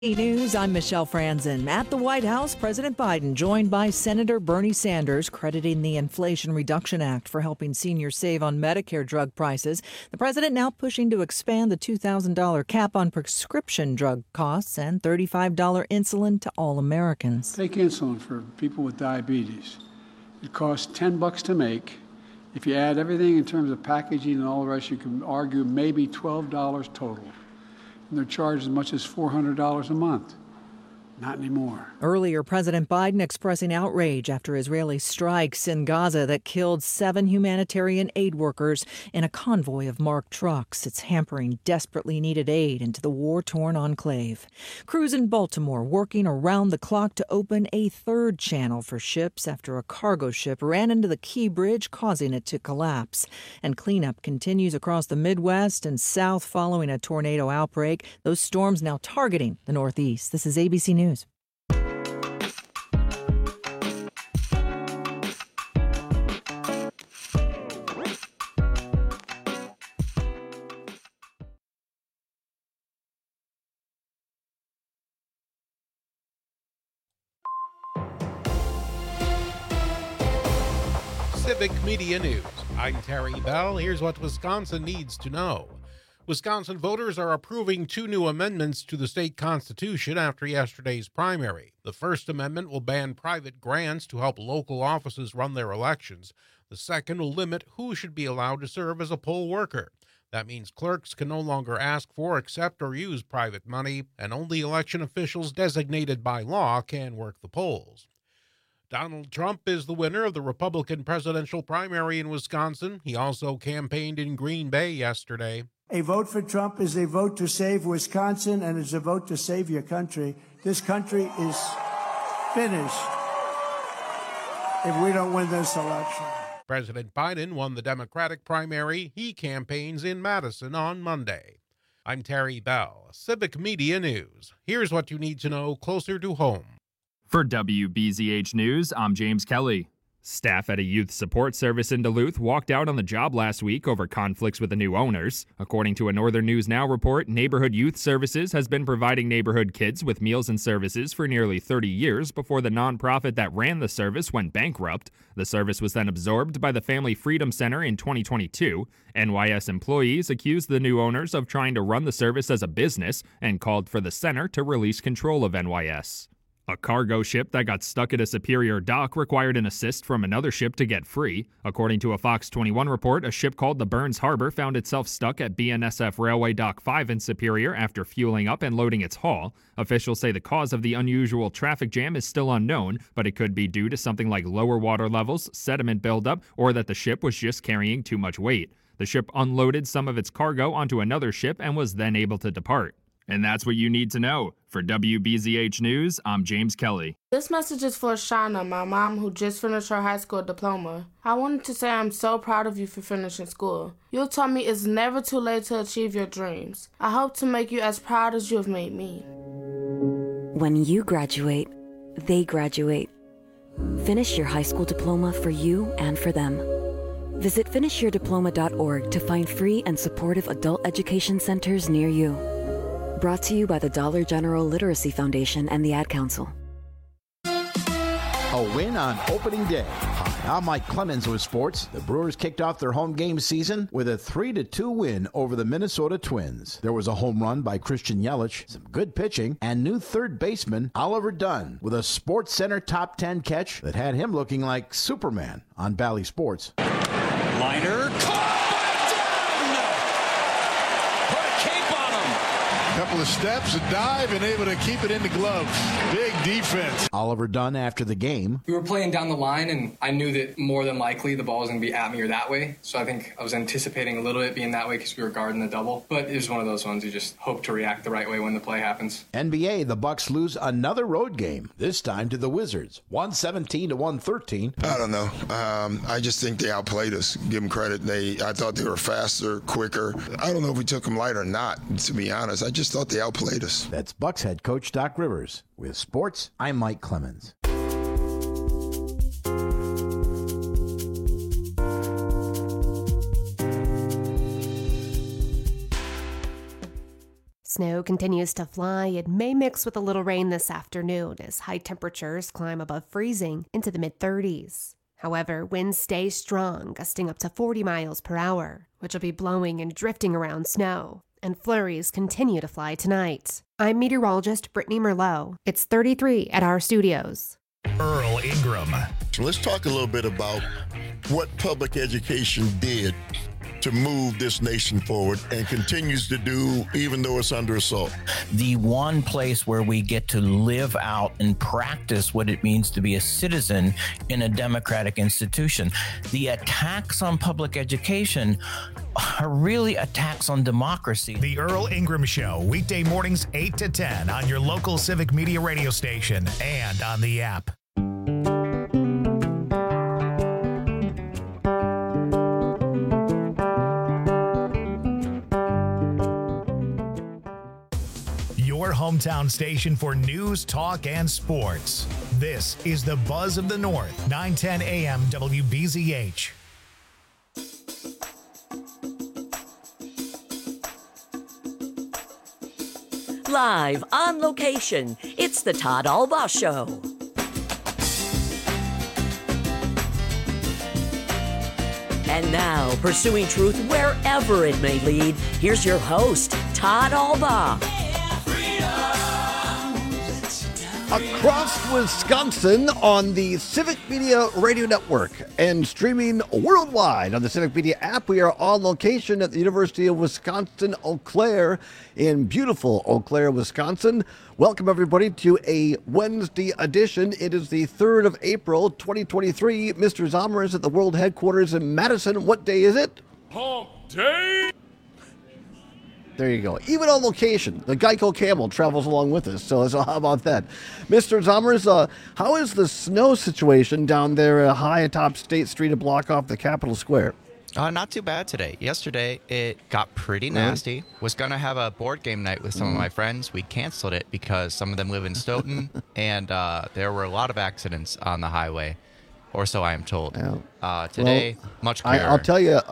News, I'm Michelle Franzen. At the White House, President Biden joined by Senator Bernie Sanders, crediting the Inflation Reduction Act for helping seniors save on Medicare drug prices. The president now pushing to expand the $2,000 cap on prescription drug costs and $35 insulin to all Americans. Take insulin for people with diabetes. It costs $10 to make. If you add everything in terms of packaging and all the rest, you can argue maybe $12 total. And they're charged as much as $400 a month. Not anymore. Earlier, President Biden expressing outrage after Israeli strikes in Gaza that killed 7 humanitarian aid workers in a convoy of marked trucks. It's hampering desperately needed aid into the war-torn enclave. Crews in Baltimore working around the clock to open a third channel for ships after a cargo ship ran into the Key Bridge, causing it to collapse. And cleanup continues across the Midwest and South following a tornado outbreak. Those storms now targeting the Northeast. This is ABC News. Civic Media News. I'm Terry Bell. Here's what Wisconsin needs to know. Wisconsin voters are approving 2 new amendments to the state constitution after yesterday's primary. The First Amendment will ban private grants to help local offices run their elections. The second will limit who should be allowed to serve as a poll worker. That means clerks can no longer ask for, accept, or use private money, and only election officials designated by law can work the polls. Donald Trump is the winner of the Republican presidential primary in Wisconsin. He also campaigned in Green Bay yesterday. A vote for Trump is a vote to save Wisconsin, and it's a vote to save your country. This country is finished if we don't win this election. President Biden won the Democratic primary. He campaigns in Madison on Monday. I'm Terry Bell, Civic Media News. Here's what you need to know closer to home. For WBZH News, I'm James Kelly. Staff at a youth support service in Duluth walked out on the job last week over conflicts with the new owners. According to a Northern News Now report, Neighborhood Youth Services has been providing neighborhood kids with meals and services for nearly 30 years before the nonprofit that ran the service went bankrupt. The service was then absorbed by the Family Freedom Center in 2022. NYS employees accused the new owners of trying to run the service as a business and called for the center to release control of NYS. A cargo ship that got stuck at a Superior dock required an assist from another ship to get free. According to a Fox 21 report, a ship called the Burns Harbor found itself stuck at BNSF Railway Dock 5 in Superior after fueling up and loading its haul. Officials say the cause of the unusual traffic jam is still unknown, but it could be due to something like lower water levels, sediment buildup, or that the ship was just carrying too much weight. The ship unloaded some of its cargo onto another ship and was then able to depart. And that's what you need to know. For WBZH News, I'm James Kelly. This message is for Shauna, my mom, who just finished her high school diploma. I wanted to say I'm so proud of you for finishing school. You told me it's never too late to achieve your dreams. I hope to make you as proud as you have made me. When you graduate, they graduate. Finish your high school diploma for you and for them. Visit finishyourdiploma.org to find free and supportive adult education centers near you. Brought to you by the Dollar General Literacy Foundation and the Ad Council. A win on opening day. Hi, I'm Mike Clemens with sports. The Brewers kicked off their home game season with a 3-2 win over the Minnesota Twins. There was a home run by Christian Yelich, some good pitching, and new third baseman Oliver Dunn with a Sports Center top 10 catch that had him looking like Superman on Bally Sports. Liner, couple of steps, a dive, and able to keep it in the glove. Big defense. Oliver Dunn after the game. We were playing down the line, and I knew that more than likely the ball was going to be at me or that way. So I think I was anticipating a little bit being that way because we were guarding the double. But it was one of those ones you just hope to react the right way when the play happens. NBA, the Bucks lose another road game, this time to the Wizards. 117-113. I don't know. I just think they outplayed us. Give them credit. I thought they were faster, quicker. I don't know if we took them light or not, to be honest. I just thought they outplayed us. That's Bucks head coach Doc Rivers. With sports, I'm Mike Clemens. Snow continues to fly and may mix with a little rain this afternoon as high temperatures climb above freezing into the mid-30s. However, winds stay strong, gusting up to 40 miles per hour, which will be blowing and drifting around snow. And flurries continue to fly tonight. I'm meteorologist Brittany Merlot. It's 33 at our studios. Earl Ingram. So let's talk a little bit about what public education did to move this nation forward and continues to do even though it's under assault. The one place where we get to live out and practice what it means to be a citizen in a democratic institution. The attacks on public education are really attacks on democracy. The Earl Ingram Show, weekday mornings 8 to 10 on your local Civic Media radio station and on the app. Your hometown station for news, talk, and sports. This is the Buzz of the North, 910 AM WBZH. Live on location, it's the Todd Albaugh Show. And now, pursuing truth wherever it may lead, here's your host, Todd Albaugh. Across Wisconsin on the Civic Media Radio Network and streaming worldwide on the Civic Media app. We are on location at the University of Wisconsin-Eau Claire in beautiful Eau Claire, Wisconsin. Welcome, everybody, to a Wednesday edition. It is the 3rd of April, 2023. Mr. Zomer is at the World Headquarters in Madison. What day is it? Hump Day! There you go. Even on location, the Geico Camel travels along with us. So how about that? Mr. Zomers, how is the snow situation down there high atop State Street to block off the Capitol Square? Not too bad today. Yesterday, it got pretty nasty. Was going to have a board game night with some of my friends. We canceled it because some of them live in Stoughton, and there were a lot of accidents on the highway, or so I am told. Today, much clearer. I'll tell you,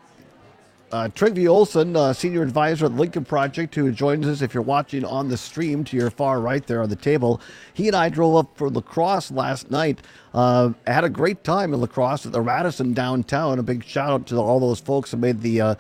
Trygve Olsen, senior advisor at the Lincoln Project, who joins us if you're watching on the stream to your far right there on the table. He and I drove up for La Crosse last night. Had a great time in La Crosse at the Radisson downtown. A big shout out to all those folks who made the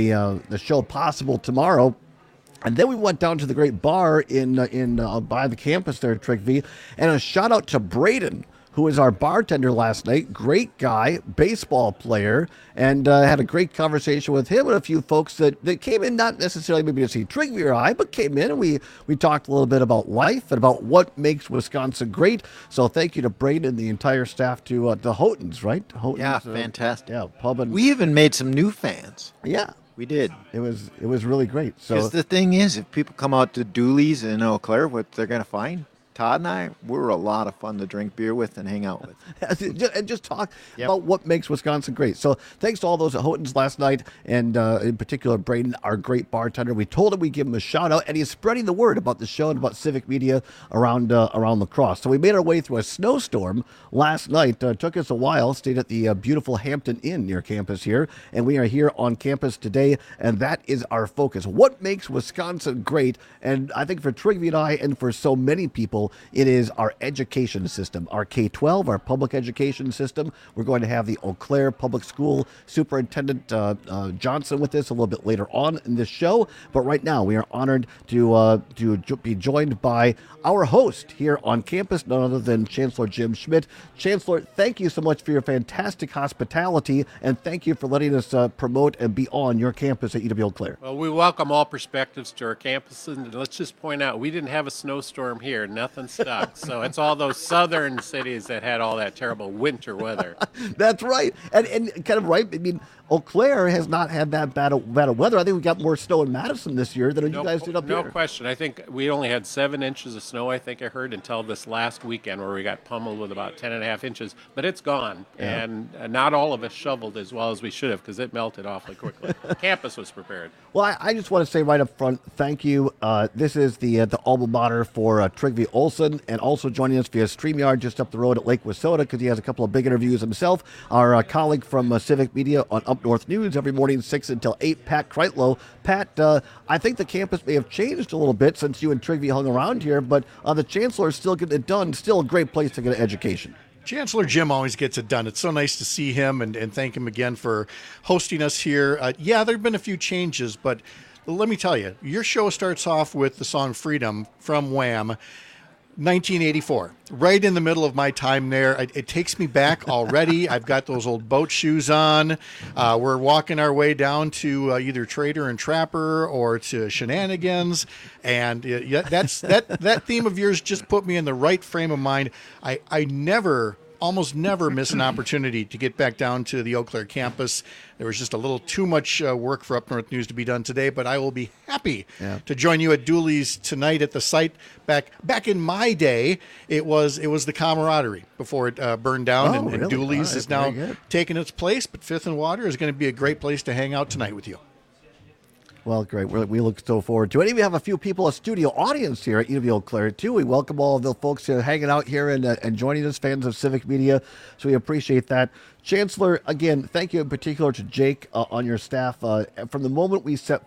show possible tomorrow. And then we went down to the great bar in by the campus there at Trygve, and a shout out to Braden, who was our bartender last night. Great guy, baseball player, and had a great conversation with him and a few folks that came in, not necessarily maybe to see Trygve or I, but came in and we talked a little bit about life and about what makes Wisconsin great. So thank you to Braden and the entire staff, to the Houghton's, right? Houghton's, yeah, fantastic. Yeah, pub and we even made some new fans. Yeah. We did. It was really great. So because the thing is, if people come out to Dooley's in Eau Claire, what they're going to find, Todd and I, we're a lot of fun to drink beer with and hang out with. And just talk about what makes Wisconsin great. So thanks to all those at Houghton's last night, and in particular, Braden, our great bartender. We told him we'd give him a shout out, and he's spreading the word about the show and about Civic Media around La Crosse. So we made our way through a snowstorm last night. Took us a while, stayed at the beautiful Hampton Inn near campus here, and we are here on campus today, and that is our focus. What makes Wisconsin great? And I think for Trygve and I, and for so many people, it is our education system, our K-12, our public education system. We're going to have the Eau Claire Public School Superintendent Johnson with us a little bit later on in this show. But right now, we are honored to be joined by our host here on campus, none other than Chancellor Jim Schmidt. Chancellor, thank you so much for your fantastic hospitality, and thank you for letting us promote and be on your campus at UW Eau Claire. Well, we welcome all perspectives to our campus, and let's just point out, we didn't have a snowstorm here. Nothing stuck. So it's all those southern cities that had all that terrible winter weather. That's right. And kind of right. I mean, Eau Claire has not had that bad of weather. I think we got more snow in Madison this year than you guys did up here. No question. I think we only had 7 inches of snow, I think I heard, until this last weekend where we got pummeled with about 10.5 inches. But it's gone. Yeah. And not all of us shoveled as well as we should have because it melted awfully quickly. Campus was prepared. Well, I just want to say right up front, thank you. This is the alma mater for Trygve Olson, and also joining us via StreamYard just up the road at Lake Wissota because he has a couple of big interviews himself. Our colleague from Civic Media on Up North News every morning 6 until 8, Pat Kreitlow. Pat, I think the campus may have changed a little bit since you and Trigby hung around here, but the Chancellor is still getting it done. Still a great place to get an education. Chancellor Jim always gets it done. It's so nice to see him and thank him again for hosting us here. Yeah, there have been a few changes, but let me tell you, your show starts off with the song Freedom from Wham! 1984, right in the middle of my time there. It takes me back already. I've got those old boat shoes on. We're walking our way down to either Trader and Trapper or to Shenanigans. And that theme of yours just put me in the right frame of mind. I almost never miss an opportunity to get back down to the Eau Claire campus. There was just a little too much work for Up North News to be done today, but I will be happy to join you at Dooley's tonight at the site. Back in my day, it was the camaraderie before it burned down, and Dooley's is now taking its place, but Fifth and Water is going to be a great place to hang out tonight with you. Well, great. We look so forward to it. And we have a few people, a studio audience here at UW Eau Claire, too. We welcome all of the folks hanging out here and joining us, fans of Civic Media. So we appreciate that. Chancellor, again, thank you in particular to Jake on your staff. From the moment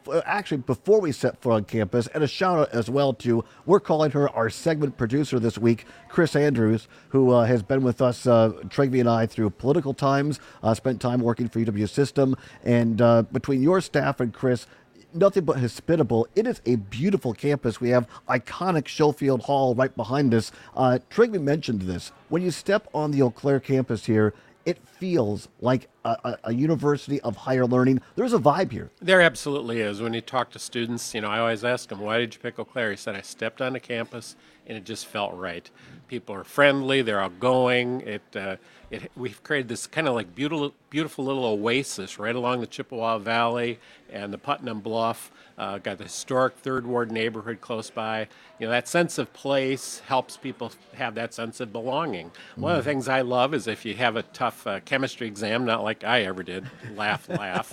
before we set foot on campus, and a shout out as well to, we're calling her our segment producer this week, Chris Andrews, who has been with us, Trigby and I, through political times, spent time working for UW System. And between your staff and Chris, nothing but hospitable. It is a beautiful campus. We have iconic Schofield Hall right behind us. Trigby mentioned this. When you step on the Eau Claire campus here, it feels like a university of higher learning. There's a vibe here. There absolutely is. When you talk to students, I always ask them, why did you pick Eau Claire? He said, I stepped onto campus and it just felt right. People are friendly, they're outgoing. We've created this kind of like beautiful little oasis right along the Chippewa Valley and the Putnam Bluff. Got the historic Third Ward neighborhood close by. That sense of place helps people have that sense of belonging. One of the things I love is if you have a tough chemistry exam, not like I ever did, laugh.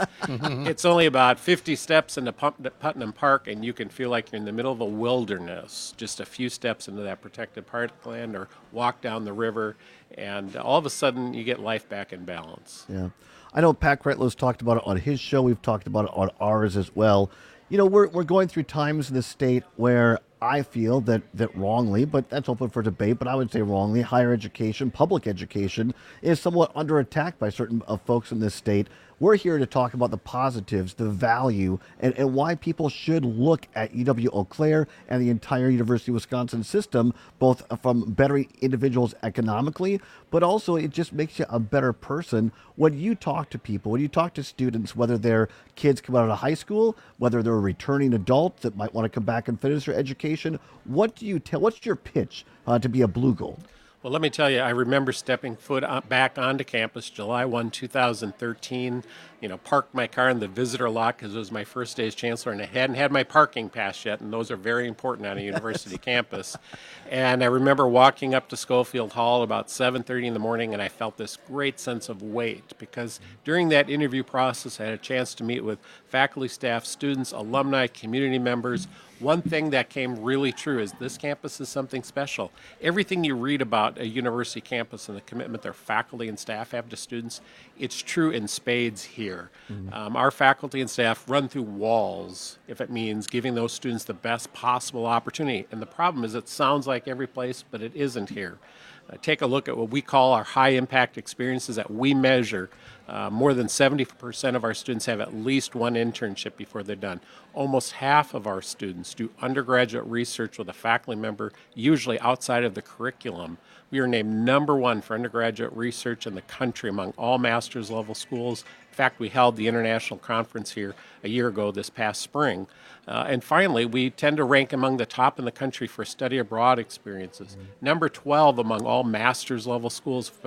It's only about 50 steps into Putnam Park, and you can feel like you're in the middle of a wilderness, just a few steps into that protected parkland, or walk down the river, and all of a sudden you get life back in balance. Yeah. I know Pat Kretlow's talked about it on his show. We've talked about it on ours as well. We're going through times in the state where I feel that wrongly, but that's open for debate, but I would say wrongly, higher education, public education is somewhat under attack by certain folks in this state. We're here to talk about the positives, the value, and why people should look at UW Eau Claire and the entire University of Wisconsin system, both from bettering individuals economically, but also it just makes you a better person when you talk to people, when you talk to students, whether they're kids come out of high school, whether they're returning adults that might want to come back and finish their education. What do you tell? What's your pitch to be a Blue Gold? Well, let me tell you, I remember stepping foot back onto campus July 1, 2013, parked my car in the visitor lot because it was my first day as chancellor, and I hadn't had my parking pass yet, and those are very important on a university campus. And I remember walking up to Schofield Hall about 7:30 in the morning, and I felt this great sense of weight because during that interview process, I had a chance to meet with faculty, staff, students, alumni, community members. One thing that came really true is this campus is something special. Everything you read about a university campus and the commitment their faculty and staff have to students, it's true in spades here. Our faculty and staff run through walls if it means giving those students the best possible opportunity. And the problem is it sounds like every place, but it isn't here. Take a look at what we call our high impact experiences that we measure. More than 70% of our students have at least one internship before they're done. Almost half of our students do undergraduate research with a faculty member, usually outside of the curriculum. We are named #1 for undergraduate research in the country among all master's level schools. In fact, we held the international conference here a year ago this past spring. And finally, we tend to rank among the top in the country for study abroad experiences. Number 12 among all master's level schools for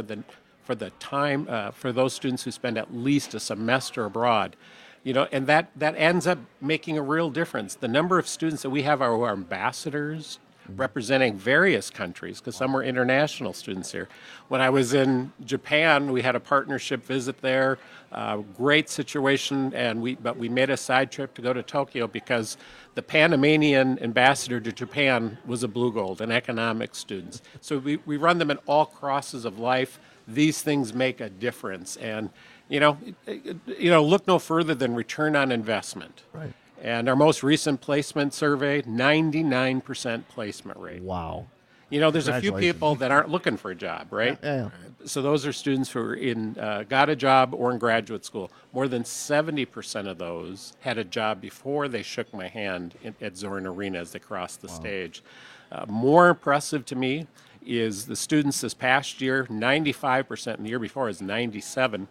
those students who spend at least a semester abroad. And that ends up making a real difference. The number of students that we have who are ambassadors, representing various countries, because some were international students here. When I was in Japan, we had a partnership visit there. Great situation, but we made a side trip to go to Tokyo because the Panamanian ambassador to Japan was a Blue Gold, an economics student. So we run them in all crosses of life. These things make a difference, and look no further than return on investment. Right. And our most recent placement survey, 99% placement rate. Wow. There's a few people that aren't looking for a job, right? Yeah. So those are students who are got a job or in graduate school. More than 70% of those had a job before they shook my hand at Zorin Arena as they crossed the stage. More impressive to me is the students this past year, 95%, and the year before is 97%,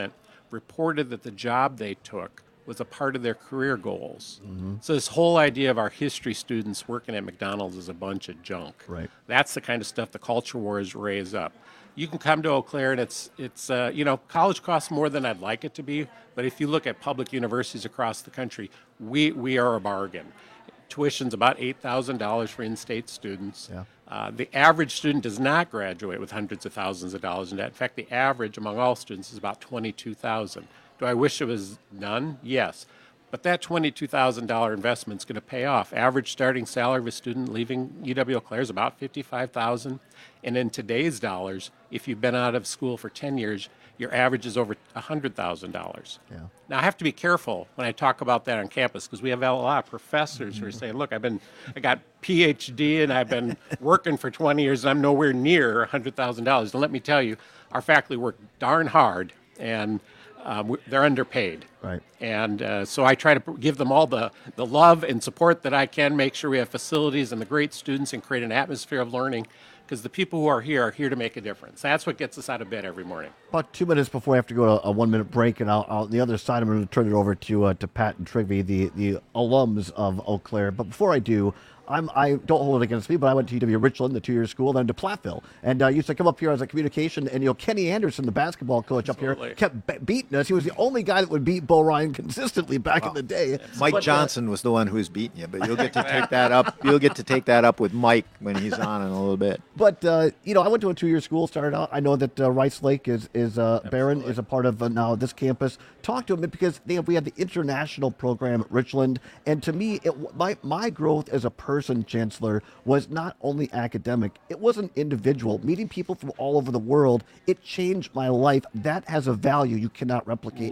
reported that the job they took was a part of their career goals. Mm-hmm. So this whole idea of our history students working at McDonald's is a bunch of junk. Right. That's the kind of stuff the culture wars raise up. You can come to Eau Claire, and it's college costs more than I'd like it to be, but if you look at public universities across the country, we are a bargain. Tuition's about $8,000 for in-state students. Yeah. The average student does not graduate with hundreds of thousands of dollars in debt. In fact, the average among all students is about $22,000. Do I wish it was none? Yes. But that $22,000 investment is going to pay off. Average starting salary of a student leaving UW-Eau Claire is about $55,000. And in today's dollars, if you've been out of school for 10 years, your average is over $100,000. Yeah. Now, I have to be careful when I talk about that on campus because we have a lot of professors who are saying, look, I got PhD and I've been working for 20 years and I'm nowhere near $100,000. And let me tell you, our faculty work darn hard and they're underpaid. Right. And so I try to give them all the love and support that I can, make sure we have facilities and the great students and create an atmosphere of learning because the people who are here to make a difference. That's what gets us out of bed every morning. About 2 minutes before I have to go to a 1 minute break, and I'll on the other side, I'm going to turn it over to Pat and Trigby, the alums of Eau Claire. But before I do, I don't hold it against me, but I went to UW Richland, the 2-year school, then to Platteville, and used to come up here as a communication. And Kenny Anderson, the basketball coach up here, kept beating us. He was the only guy that would beat Bo Ryan consistently back in the day. Mike Johnson was the one who was beating you, but you'll get to take that up. You'll get to take that up with Mike when he's on in a little bit. But I went to a 2-year school. Started out. I know that Rice Lake is Barron is a part of now this campus. Talk to him because we had the international program at Richland, and to me, my growth as a person, Chancellor, was not only academic, it was an individual. Meeting people from all over the world, it changed my life. That has a value you cannot replicate.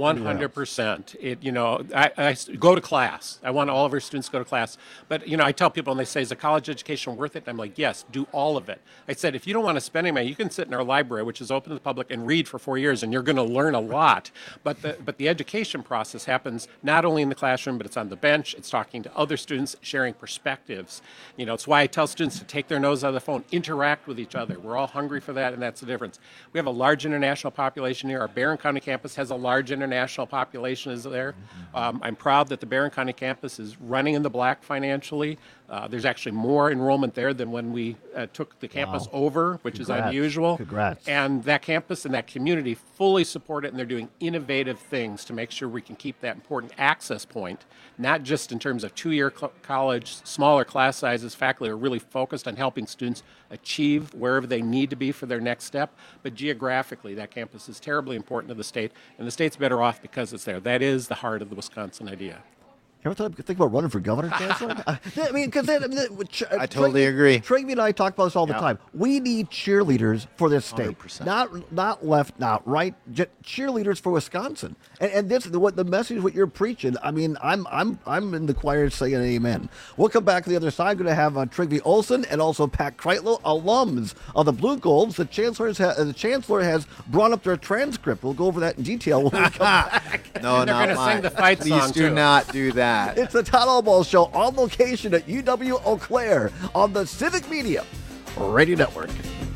100%. I go to class. I want all of our students to go to class. But, I tell people, and they say, is a college education worth it? And I'm like, yes, do all of it. I said, if you don't want to spend any money, you can sit in our library, which is open to the public, and read for 4 years, and you're going to learn a lot. But the education process happens not only in the classroom, but it's on the bench. It's talking to other students, sharing perspectives. It's why I tell students to take their nose out of the phone, interact with each other. We're all hungry for that, and that's the difference. We have a large international population here. Our Barron County campus has a large international population is there. I'm proud that the Barron County campus is running in the black financially. There's actually more enrollment there than when we took the campus over, which is unusual. Congrats. And that campus and that community fully support it, and they're doing innovative things to make sure we can keep that important access point, not just in terms of 2-year college, smaller class sizes. Faculty are really focused on helping students achieve wherever they need to be for their next step, but geographically, that campus is terribly important to the state, and the state's better off because it's there. That is the heart of the Wisconsin idea. You ever think about running for governor, Chancellor? I mean, because I totally agree. Trigby and I talk about this all the time. We need cheerleaders for this state, 100%. Not left, not right. Just cheerleaders for Wisconsin. And this what the message what you're preaching. I mean, I'm in the choir saying amen. We'll come back to the other side. I'm going to have Trigby Olson and also Pat Kreitlow, alums of the Blue Golds. The chancellor has brought up their transcript. We'll go over that in detail when we come back. No, not mine. Sing the fight Please song do too. not do that. It's the Todd Albaugh Show on location at UW-Eau Claire on the Civic Media Radio Network.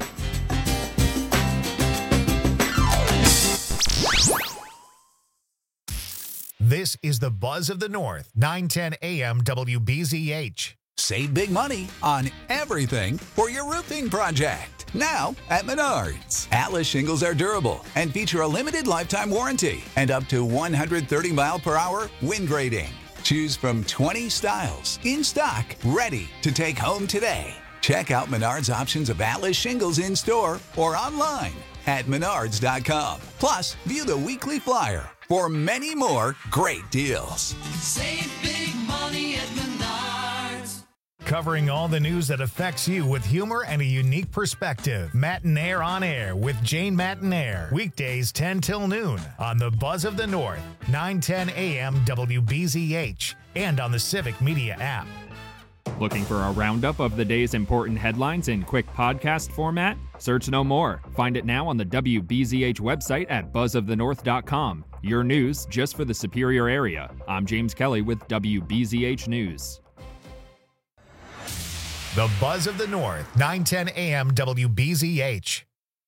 This is the Buzz of the North, 910 AM WBZH. Save big money on everything for your roofing project. Now at Menards. Atlas shingles are durable and feature a limited lifetime warranty and up to 130 mile per hour wind rating. Choose from 20 styles in stock, ready to take home today. Check out Menards' options of Atlas shingles in-store or online at menards.com. Plus, view the weekly flyer for many more great deals. Save big money at Menards. Covering all the news that affects you with humor and a unique perspective. Matinaire on Air with Jane Matinaire. Weekdays 10 till noon on the Buzz of the North, 910 a.m. WBZH, and on the Civic Media app. Looking for a roundup of the day's important headlines in quick podcast format? Search no more. Find it now on the WBZH website at buzzofthenorth.com. Your news just for the Superior area. I'm James Kelly with WBZH News. The Buzz of the North, 910 a.m. WBZH.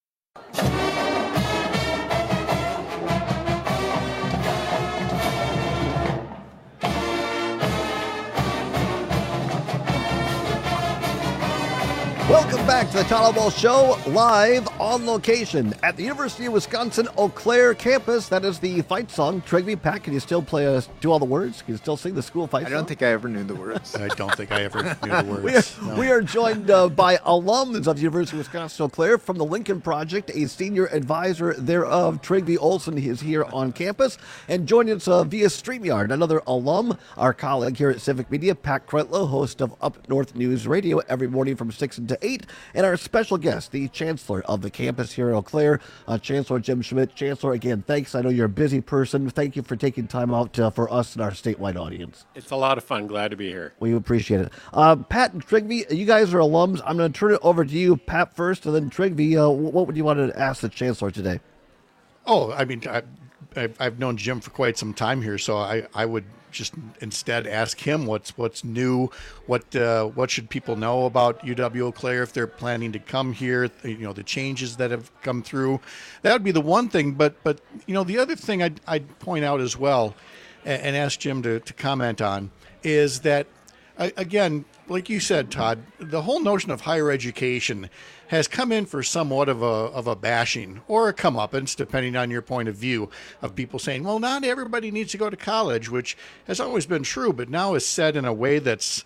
Welcome back to the Todd Ball Show, live on location at the University of Wisconsin Eau Claire campus. That is the fight song. Trigby, Pat, can you still do all the words? Can you still sing the school fight song? I don't think I ever knew the words. I don't think I ever knew the words. We are joined by alums of the University of Wisconsin Eau Claire from the Lincoln Project, a senior advisor thereof. Trigby Olson is here on campus, and joining us via StreamYard, another alum, our colleague here at Civic Media, Pat Kretlow, host of Up North News Radio every morning from 6 to 8, and our special guest, the Chancellor of the campus here at Eau Claire, Chancellor Jim Schmidt. Chancellor, again, thanks. I know you're a busy person. Thank you for taking time out for us and our statewide audience. It's a lot of fun. Glad to be here. We appreciate it. Pat and Trigby, you guys are alums. I'm going to turn it over to you, Pat, first, and then Trigby. What would you want to ask the Chancellor today? Oh, I mean, I've known Jim for quite some time here, so I would just instead ask him what's new, what should people know about UW Eau Claire if they're planning to come here, the changes that have come through. That would be the one thing, but the other thing I'd point out as well and ask Jim to comment on is that, again, like you said, Todd, the whole notion of higher education has come in for somewhat of a bashing or a comeuppance, depending on your point of view, of people saying, well, not everybody needs to go to college, which has always been true, but now is said in a way that's,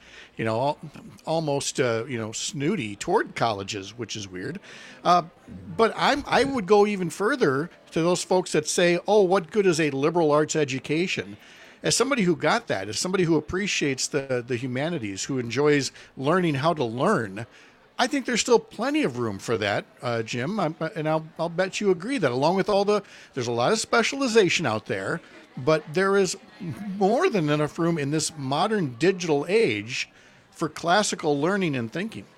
almost, snooty toward colleges, which is weird. But I would go even further to those folks that say, oh, what good is a liberal arts education? As somebody who got that, as somebody who appreciates the humanities, who enjoys learning how to learn, I think there's still plenty of room for that, Jim, and I'll bet you agree that along with there's a lot of specialization out there, but there is more than enough room in this modern digital age for classical learning and thinking.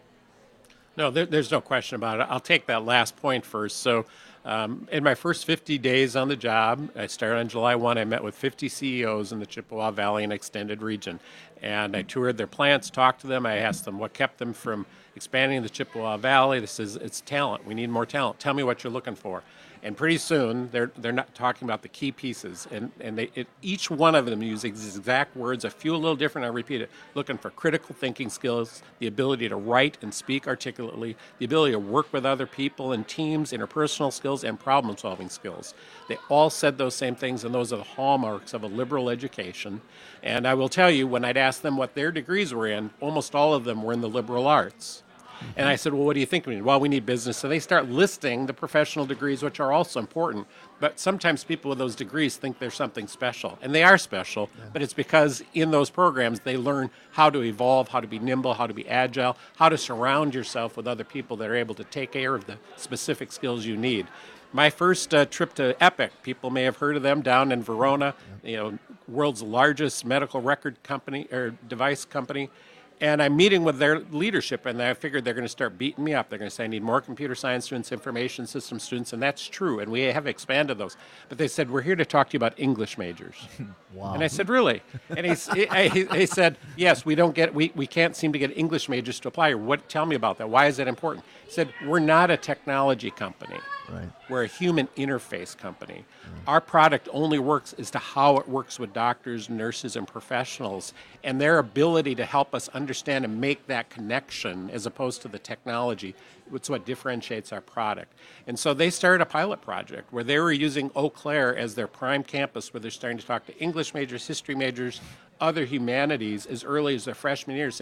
No, there's no question about it. I'll take that last point first. So in my first 50 days on the job, I started on July 1, I met with 50 CEOs in the Chippewa Valley and extended region. And I toured their plants, talked to them. I asked them what kept them from expanding the Chippewa Valley. This is, it's talent. We need more talent. Tell me what you're looking for. And pretty soon, they're not talking about the key pieces. And each one of them uses exact words, a few a little different, I repeat it, looking for critical thinking skills, the ability to write and speak articulately, the ability to work with other people and teams, interpersonal skills, and problem-solving skills. They all said those same things, and those are the hallmarks of a liberal education. And I will tell you, when I'd ask them what their degrees were in, almost all of them were in the liberal arts. And I said, well, what do you think we need? Well, we need business. So they start listing the professional degrees, which are also important. But sometimes people with those degrees think they're something special. And they are special, but it's because in those programs they learn how to evolve, how to be nimble, how to be agile, how to surround yourself with other people that are able to take care of the specific skills you need. My first trip to Epic, people may have heard of them, down in Verona, world's largest medical record company or device company. And I'm meeting with their leadership, and I figured they're going to start beating me up. They're going to say, I need more computer science students, information systems students, and that's true, and we have expanded those. But they said, we're here to talk to you about English majors. Wow. And I said, really? And he said, yes, we can't seem to get English majors to apply. Tell me about that. Why is that important? He said, we're not a technology company. Right. We're a human interface company. Right. Our product only works as to how it works with doctors, nurses, and professionals, and their ability to help us understand and make that connection as opposed to the technology. It's what differentiates our product. And so they started a pilot project where they were using Eau Claire as their prime campus, where they're starting to talk to English majors, history majors, other humanities as early as their freshman year, say,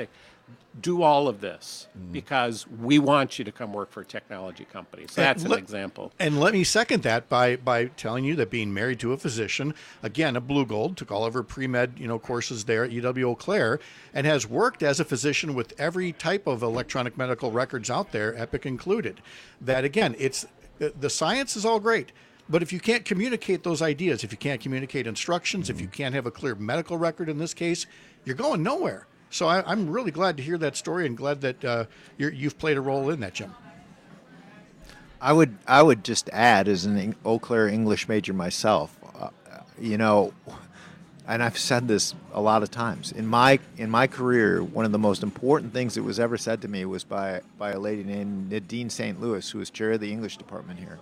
do all of this because we want you to come work for a technology company. So that's an example. And let me second that by telling you that being married to a physician, again, a Blue Gold, took all of her pre-med courses there at UW Eau Claire, and has worked as a physician with every type of electronic medical records out there, Epic included. That, again, the science is all great. But if you can't communicate those ideas, if you can't communicate instructions, if you can't have a clear medical record in this case, you're going nowhere. So I'm really glad to hear that story and glad that you've played a role in that, Jim. I would just add, as an Eau Claire English major myself, and I've said this a lot of times in my career, one of the most important things that was ever said to me was by a lady named Nadine St. Louis, who was chair of the English department here.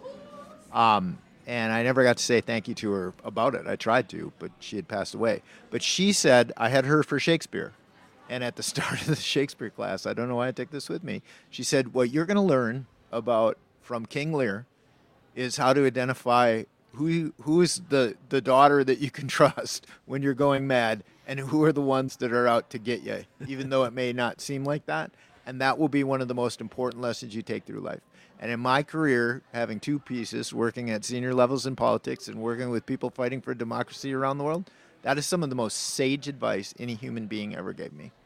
And I never got to say thank you to her about it. I tried to, but she had passed away. But she said, I had her for Shakespeare. And at the start of the Shakespeare class, I don't know why I take this with me, she said, what you're going to learn about from King Lear is how to identify who is the daughter that you can trust when you're going mad and who are the ones that are out to get you, even though it may not seem like that. And that will be one of the most important lessons you take through life. And in my career, having two pieces, working at senior levels in politics and working with people fighting for democracy around the world, that is some of the most sage advice any human being ever gave me.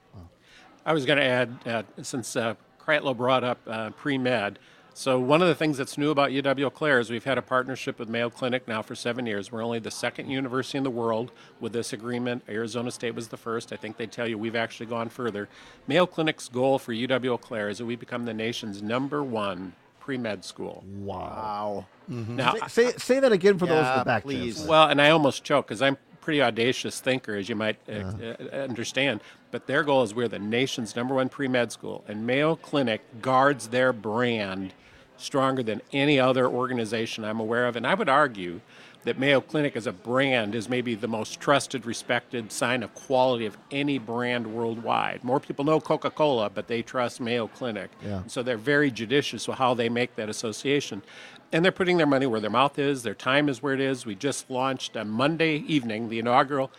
I was going to add, since Kreitlow brought up pre-med, so one of the things that's new about UW Eau Claire is we've had a partnership with Mayo Clinic now for 7 years. We're only the second university in the world with this agreement. Arizona State was the first. I think they tell you we've actually gone further. Mayo Clinic's goal for UW Eau Claire is that we become the nation's #1 pre-med school. Wow. Mm-hmm. Now, say that again for those in the back, please. Well, and I almost choke because I'm a pretty audacious thinker, as you might understand. But their goal is we're the nation's #1 pre-med school, and Mayo Clinic guards their brand stronger than any other organization I'm aware of. And I would argue that Mayo Clinic as a brand is maybe the most trusted, respected sign of quality of any brand worldwide. More people know Coca-Cola, but they trust Mayo Clinic. Yeah. So they're very judicious with how they make that association. And they're putting their money where their mouth is. Their time is where it is. We just launched on Monday evening the inaugural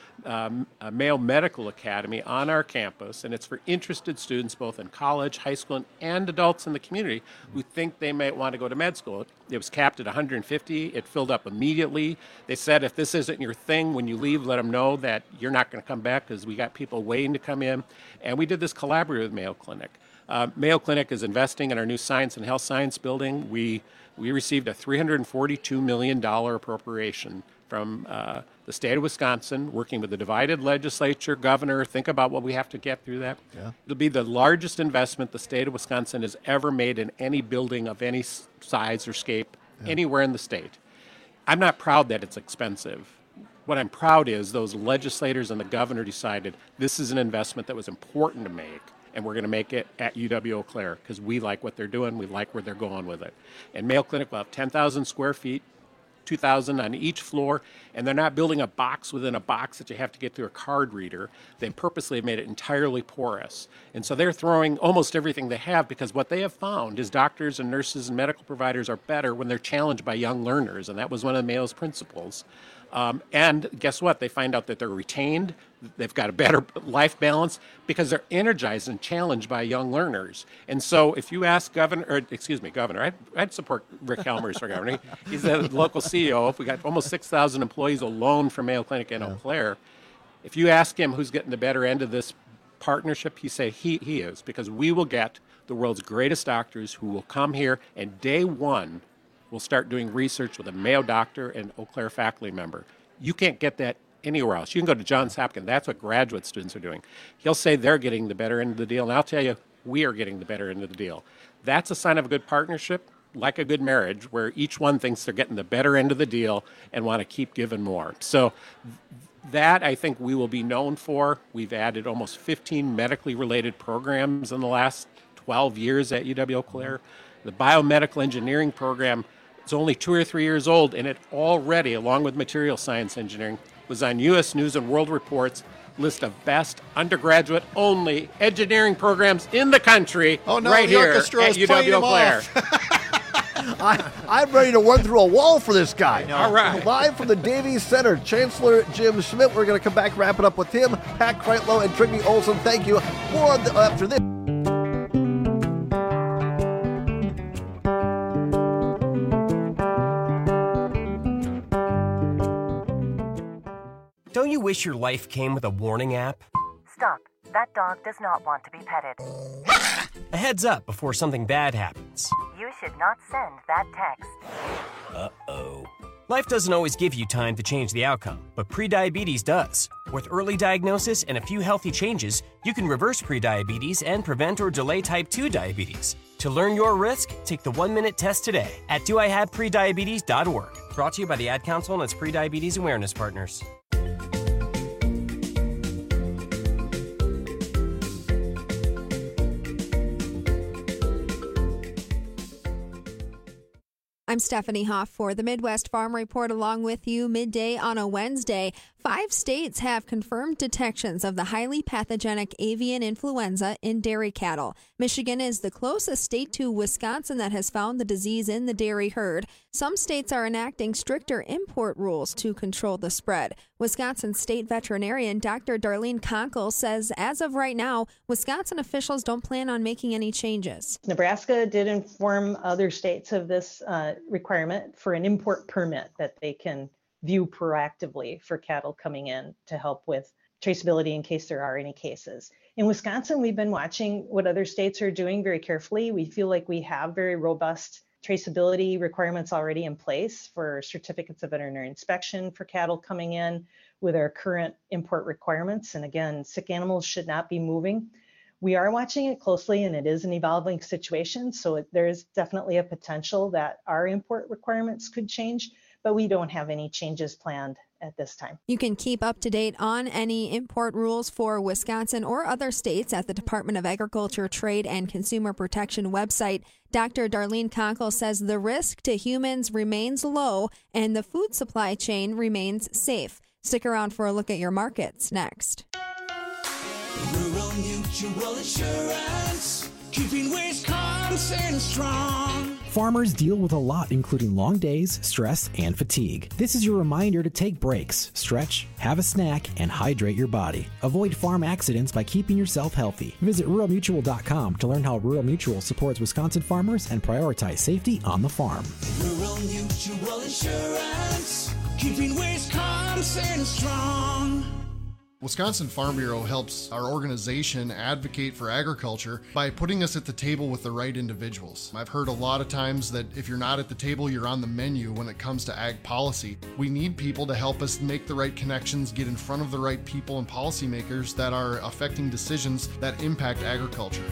Mayo Medical Academy on our campus, and it's for interested students both in college, high school, and adults in the community who think they might want to go to med school. It was capped at 150. It filled up immediately. They said if this isn't your thing, when you leave, let them know that you're not going to come back because we got people waiting to come in. And we did this collaboratively with Mayo Clinic. Mayo Clinic is investing in our new science and health science building. We received a $342 million appropriation from the state of Wisconsin, working with the divided legislature, governor. Think about what we have to get through that. Yeah. It'll be the largest investment the state of Wisconsin has ever made in any building of any size or scape anywhere in the state. I'm not proud that it's expensive. What I'm proud is those legislators and the governor decided this is an investment that was important to make, and we're going to make it at UW Eau Claire because we like what they're doing, we like where they're going with it. And Mayo Clinic will have 10,000 square feet, 2,000 on each floor, and they're not building a box within a box that you have to get through a card reader. They purposely have made it entirely porous. And so they're throwing almost everything they have because what they have found is doctors and nurses and medical providers are better when they're challenged by young learners, and that was one of Mayo's principles. And guess what? They find out that they're retained, they've got a better life balance because they're energized and challenged by young learners. And so if you ask Governor, I'd support Rick Helmers for governor. He's the local CEO. We got almost 6,000 employees alone from Mayo Clinic in Eau Claire. If you ask him who's getting the better end of this partnership, he say he is, because we will get the world's greatest doctors who will come here, and day one we'll start doing research with a Mayo doctor and Eau Claire faculty member. You can't get that anywhere else. You can go to Johns Hopkins. That's what graduate students are doing. He'll say they're getting the better end of the deal, and I'll tell you, we are getting the better end of the deal. That's a sign of a good partnership, like a good marriage, where each one thinks they're getting the better end of the deal and want to keep giving more. So that I think we will be known for. We've added almost 15 medically related programs in the last 12 years at UW Eau Claire. The biomedical engineering program is only 2 or 3 years old, and it already, along with material science engineering, was on U.S. News and World Report's list of best undergraduate-only engineering programs in the country. Oh, no, right the here orchestra at is UW playing Eau them Claire. off. I'm ready to run through a wall for this guy. All right. Live from the Davies Center, Chancellor Jim Schmidt. We're going to come back, wrap it up with him, Pat Kreitlow, and Trygve Olsen. Thank you. More after this. Don't you wish your life came with a warning app? Stop. That dog does not want to be petted. A heads up before something bad happens. You should not send that text. Uh-oh. Life doesn't always give you time to change the outcome, but prediabetes does. With early diagnosis and a few healthy changes, you can reverse prediabetes and prevent or delay type 2 diabetes. To learn your risk, take the 1-minute test today at doihaveprediabetes.org. Brought to you by the Ad Council and its prediabetes awareness partners. I'm Stephanie Hoff for the Midwest Farm Report, along with you midday on a Wednesday. 5 states have confirmed detections of the highly pathogenic avian influenza in dairy cattle. Michigan is the closest state to Wisconsin that has found the disease in the dairy herd. Some states are enacting stricter import rules to control the spread. Wisconsin state veterinarian Dr. Darlene Konkel says as of right now, Wisconsin officials don't plan on making any changes. Nebraska did inform other states of this requirement for an import permit that they can view proactively for cattle coming in to help with traceability in case there are any cases. In Wisconsin, we've been watching what other states are doing very carefully. We feel like we have very robust traceability requirements already in place for certificates of veterinary inspection for cattle coming in with our current import requirements. And again, sick animals should not be moving. We are watching it closely, and it is an evolving situation. So there is definitely a potential that our import requirements could change, but we don't have any changes planned at this time. You can keep up to date on any import rules for Wisconsin or other states at the Department of Agriculture, Trade, and Consumer Protection website. Dr. Darlene Konkel says the risk to humans remains low and the food supply chain remains safe. Stick around for a look at your markets next. Rural Mutual Insurance, keeping Wisconsin strong. Farmers deal with a lot, including long days, stress, and fatigue. This is your reminder to take breaks, stretch, have a snack, and hydrate your body. Avoid farm accidents by keeping yourself healthy. Visit ruralmutual.com to learn how Rural Mutual supports Wisconsin farmers and prioritize safety on the farm. Rural Mutual Insurance, keeping Wisconsin strong. Wisconsin Farm Bureau helps our organization advocate for agriculture by putting us at the table with the right individuals. I've heard a lot of times that if you're not at the table, you're on the menu when it comes to ag policy. We need people to help us make the right connections, get in front of the right people and policymakers that are affecting decisions that impact agriculture.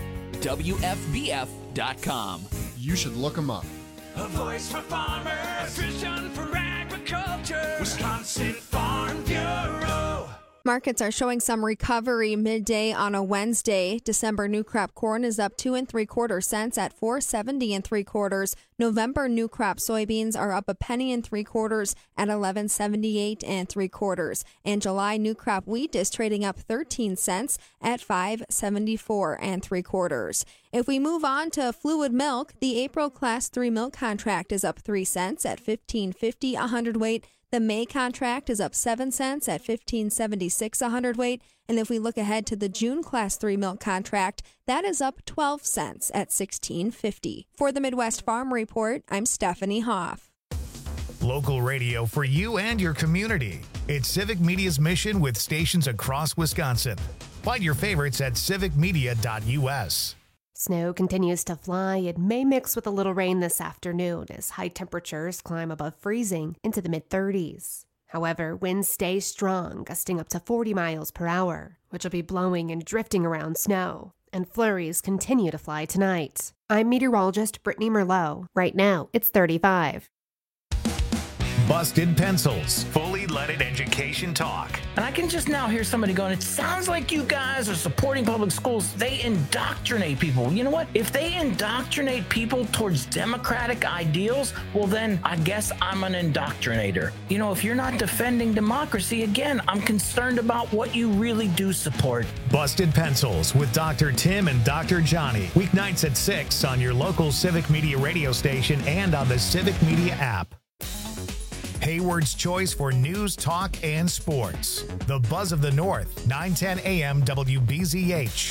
WFBF.com. You should look them up. A voice for farmers, a vision for agriculture. Wisconsin Farm Bureau. Markets are showing some recovery midday on a Wednesday. December new crop corn is up 2 3/4 cents at $4.70 3/4. November new crop soybeans are up $0.01 3/4 at $11.78 3/4. And July new crop wheat is trading up 13 cents at $5.74 3/4. If we move on to fluid milk, the April Class 3 milk contract is up 3 cents at $15.50 a hundredweight. The May contract is up 7 cents at $15.76 a hundredweight. And if we look ahead to the June Class 3 milk contract, that is up 12 cents at $16.50. For the Midwest Farm Report, I'm Stephanie Hoff. Local radio for you and your community. It's Civic Media's mission with stations across Wisconsin. Find your favorites at civicmedia.us. Snow continues to fly. It may mix with a little rain this afternoon as high temperatures climb above freezing into the mid-30s. However, winds stay strong, gusting up to 40 miles per hour, which will be blowing and drifting around snow. And flurries continue to fly tonight. I'm meteorologist Brittany Merlot. Right now, it's 35. Busted Pencils, fully Let Education Talk. And I can just now hear somebody going, it sounds like you guys are supporting public schools. They indoctrinate people. You know what? If they indoctrinate people towards democratic ideals, well, then I guess I'm an indoctrinator. You know, if you're not defending democracy, again, I'm concerned about what you really do support. Busted Pencils with Dr. Tim and Dr. Johnny. Weeknights at 6 on your local Civic Media radio station and on the Civic Media app. Hayward's choice for news, talk, and sports. The Buzz of the North, 910 a.m. WBZH.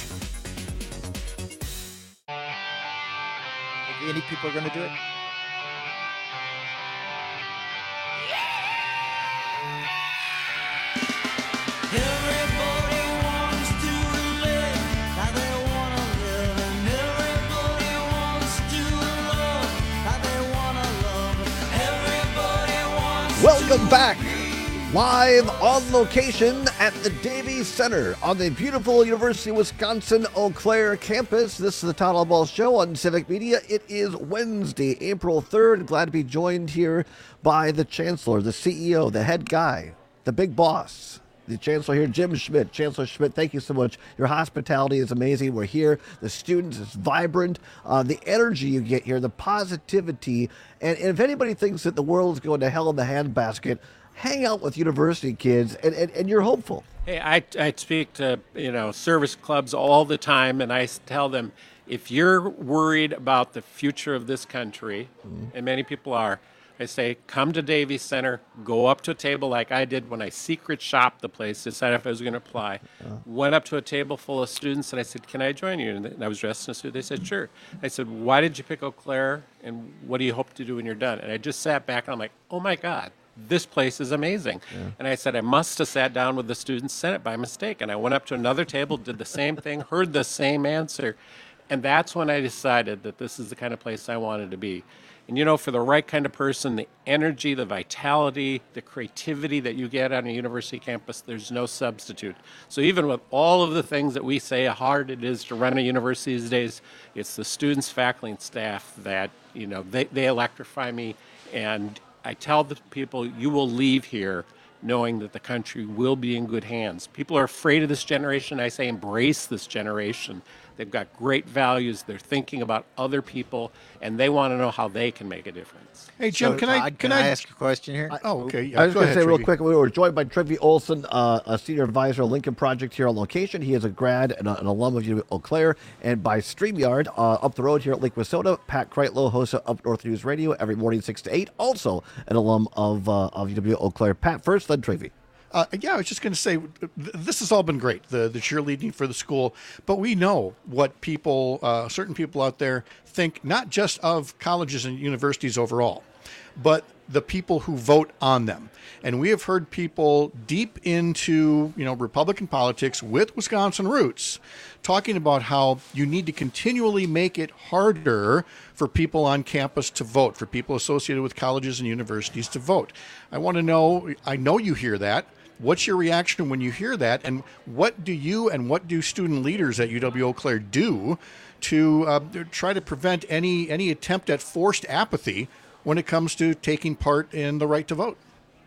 Any people are going to do it? Welcome back. Live on location at the Davies Center on the beautiful University of Wisconsin Eau Claire campus. This is the Todd Albaugh Show on Civic Media. It is Wednesday, April 3rd. Glad to be joined here by the Chancellor, the CEO, the head guy, the big boss, the Chancellor here, Jim Schmidt. Chancellor Schmidt, thank you so much. Your hospitality is amazing. We're here. The students is vibrant. The energy you get here, the positivity. And if anybody thinks that the world is going to hell in the handbasket, hang out with university kids, and you're hopeful. Hey, I speak to service clubs all the time, and I tell them, if you're worried about the future of this country, and many people are, I say, come to Davies Center, go up to a table like I did when I secret shopped the place, decided if I was going to apply. Went up to a table full of students, and I said, can I join you? And I was dressed in a suit. They said, sure. I said, why did you pick Eau Claire, and what do you hope to do when you're done? And I just sat back, and I'm like, oh, my God. This place is amazing. Yeah. And I said, I must have sat down with the student senate by mistake. And I went up to another table, did the same thing, heard the same answer. And that's when I decided that this is the kind of place I wanted to be. And for the right kind of person, the energy, the vitality, the creativity that you get on a university campus, there's no substitute. So even with all of the things that we say how hard it is to run a university these days, it's the students, faculty, and staff that, they electrify me. And I tell the people, you will leave here knowing that the country will be in good hands. People are afraid of this generation. I say embrace this generation. They've got great values. They're thinking about other people, and they want to know how they can make a difference. Hey, Jim, can I ask a question here? Okay. Yeah, I was going to say real Trivy. quick, we were joined by Trevi Olson, a senior advisor at Lincoln Project here on location. He is a grad and an alum of Eau Claire, and by StreamYard up the road here at Lake Wissota, Pat Kreitlow, host of Up North News Radio every morning 6 to 8, also an alum of UW Eau Claire. Pat first, then Trevi. I was just going to say, this has all been great, the cheerleading for the school, but we know what people, certain people out there think, not just of colleges and universities overall, but the people who vote on them. And we have heard people deep into, Republican politics with Wisconsin roots talking about how you need to continually make it harder for people on campus to vote, for people associated with colleges and universities to vote. I want to know, I know you hear that. What's your reaction when you hear that, and what do you and what do student leaders at UW Eau Claire do to try to prevent any attempt at forced apathy when it comes to taking part in the right to vote?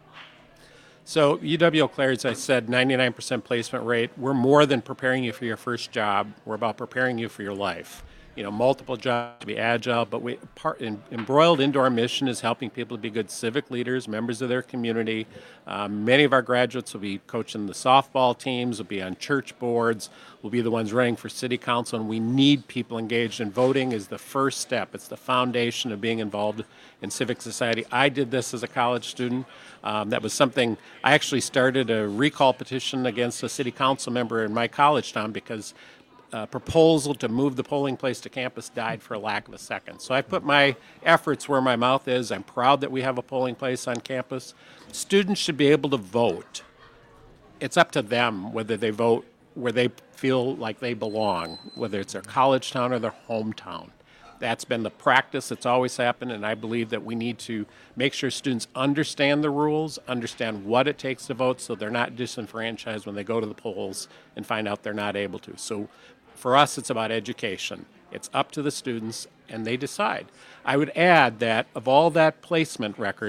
So UW Eau Claire, as I said, 99% placement rate. We're more than preparing you for your first job. We're about preparing you for your life. Multiple jobs, to be agile, but embroiled into our mission is helping people to be good civic leaders, members of their community. Many of our graduates will be coaching the softball teams, will be on church boards, will be the ones running for city council, and we need people engaged in voting is the first step. It's the foundation of being involved in civic society. I did this as a college student. That was something, I actually started a recall petition against a city council member in my college town because proposal to move the polling place to campus died for a lack of a second. So I put my efforts where my mouth is. I'm proud that we have a polling place on campus. Students should be able to vote. It's up to them whether they vote where they feel like they belong, whether it's their college town or their hometown. That's been the practice that's always happened, and I believe that we need to make sure students understand the rules, understand what it takes to vote, so they're not disenfranchised when they go to the polls and find out they're not able to. So for us, it's about education. It's up to the students, and they decide. I would add that of all that placement record,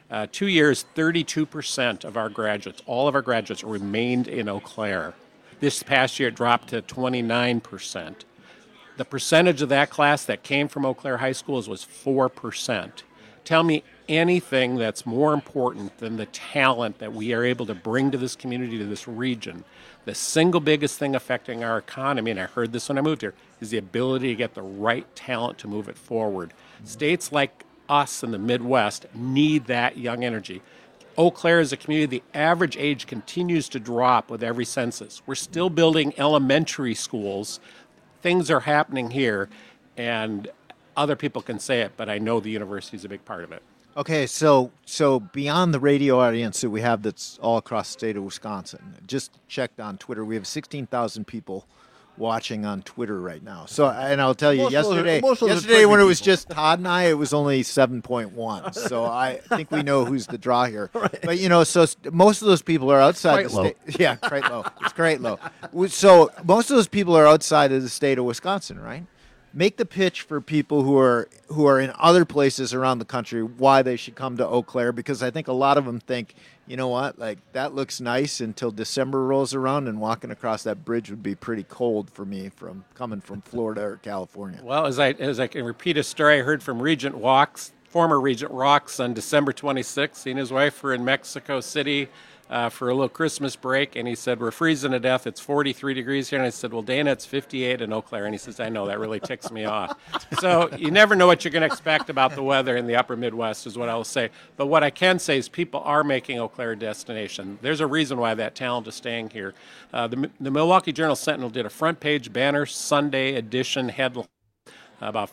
2 years, 32% of our graduates, all of our graduates, remained in Eau Claire. This past year, it dropped to 29%. The percentage of that class that came from Eau Claire High Schools was 4%. Tell me anything that's more important than the talent that we are able to bring to this community, to this region. The single biggest thing affecting our economy, and I heard this when I moved here, is the ability to get the right talent to move it forward. States like us in the Midwest need that young energy. Eau Claire is a community, the average age continues to drop with every census. We're still building elementary schools. Things are happening here, and other people can say it, but I know the university is a big part of it. Okay, so beyond the radio audience that we have that's all across the state of Wisconsin, just checked on Twitter, we have 16,000 people watching on Twitter right now. So, and I'll tell you, yesterday when it was just Todd and I, it was only 7.1. So I think we know who's the draw here. Right. But so most of those people are outside the state. Yeah, quite low. It's quite low. So most of those people are outside of the state of Wisconsin, right? Make the pitch for people who are in other places around the country why they should come to Eau Claire, because I think a lot of them think, you know what, like that looks nice until December rolls around, and walking across that bridge would be pretty cold for me from coming from Florida or California. Well, as I can repeat a story I heard from former Regent Rocks on December 26th. He and his wife were in Mexico City for a little Christmas break, and he said, we're freezing to death. It's 43 degrees here. And I said, well, Dana, it's 58 in Eau Claire. And he says, I know, that really ticks me off. So you never know what you're going to expect about the weather in the upper Midwest is what I will say. But what I can say is people are making Eau Claire a destination. There's a reason why that talent is staying here. The Milwaukee Journal-Sentinel did a front page banner Sunday edition headline about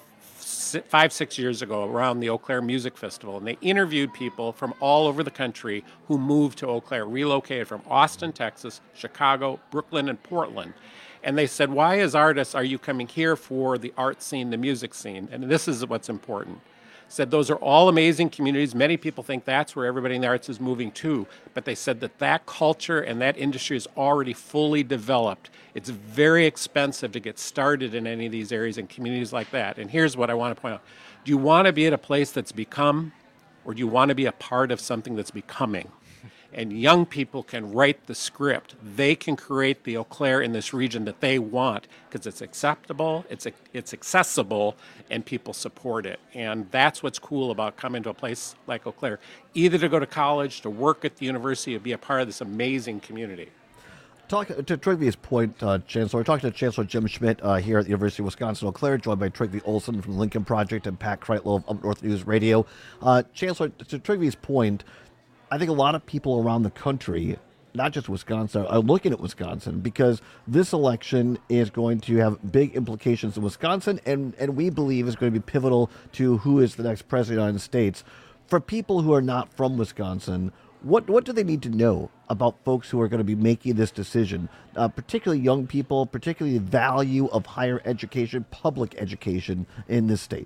5-6 years ago around the Eau Claire Music Festival, and they interviewed people from all over the country who moved to Eau Claire, relocated from Austin, Texas, Chicago, Brooklyn, and Portland. And they said, why as artists are you coming here for the art scene, the music scene? And this is what's important. Said those are all amazing communities. Many people think that's where everybody in the arts is moving to, but they said that culture and that industry is already fully developed. It's very expensive to get started in any of these areas and communities like that. And here's what I want to point out. Do you want to be at a place that's become, or do you want to be a part of something that's becoming? And young people can write the script. They can create the Eau Claire in this region that they want because it's acceptable, it's accessible, and people support it. And that's what's cool about coming to a place like Eau Claire, either to go to college, to work at the university, or be a part of this amazing community. To Trygve's point, Chancellor, we're talking to Chancellor Jim Schmidt here at the University of Wisconsin-Eau Claire, joined by Trygve Olson from the Lincoln Project and Pat Kreitlow of Up North News Radio. Chancellor, to Trygve's point, I think a lot of people around the country, not just Wisconsin, are looking at Wisconsin because this election is going to have big implications in Wisconsin, and we believe is going to be pivotal to who is the next president of the United States. For people who are not from Wisconsin, what do they need to know about folks who are going to be making this decision, particularly young people, particularly the value of higher education, public education in this state?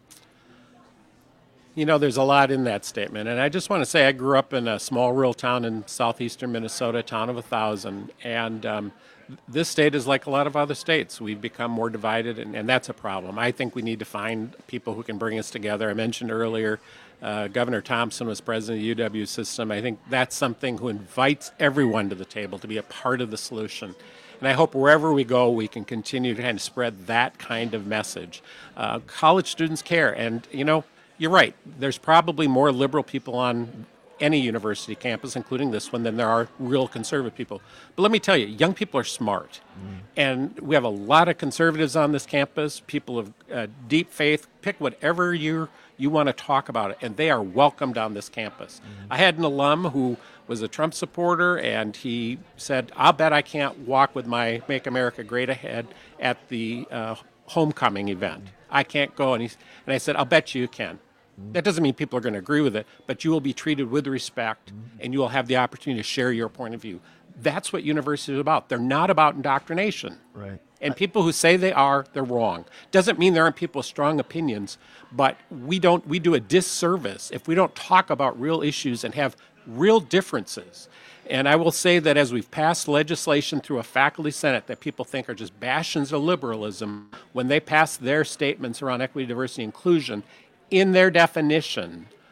You know, there's a lot in that statement. And I just want to say I grew up in a small rural town in southeastern Minnesota, a town of 1,000. And this state is like a lot of other states. We've become more divided, and that's a problem. I think we need to find people who can bring us together. I mentioned earlier Governor Thompson was president of the UW system. I think that's something who invites everyone to the table to be a part of the solution. And I hope wherever we go, we can continue to kind of spread that kind of message. College students care. And, you know, you're right. There's probably more liberal people on any university campus, including this one, than there are real conservative people. But let me tell you, young people are smart. And we have a lot of conservatives on this campus, people of deep faith. Pick whatever you want to talk about it, and they are welcomed on this campus. I had an alum who was a Trump supporter, and he said, I'll bet I can't walk with my Make America Great Ahead at the homecoming event. I can't go. And I said, I'll bet you can. That doesn't mean people are going to agree with it, but you will be treated with respect, and you will have the opportunity to share your point of view. That's what universities are about. They're not about indoctrination. Right. And people who say they are, they're wrong. Doesn't mean there aren't people with strong opinions, but we do a disservice if we don't talk about real issues and have real differences. And I will say that as we've passed legislation through a faculty senate that people think are just bastions of liberalism, when they pass their statements around equity, diversity, inclusion, in their definition,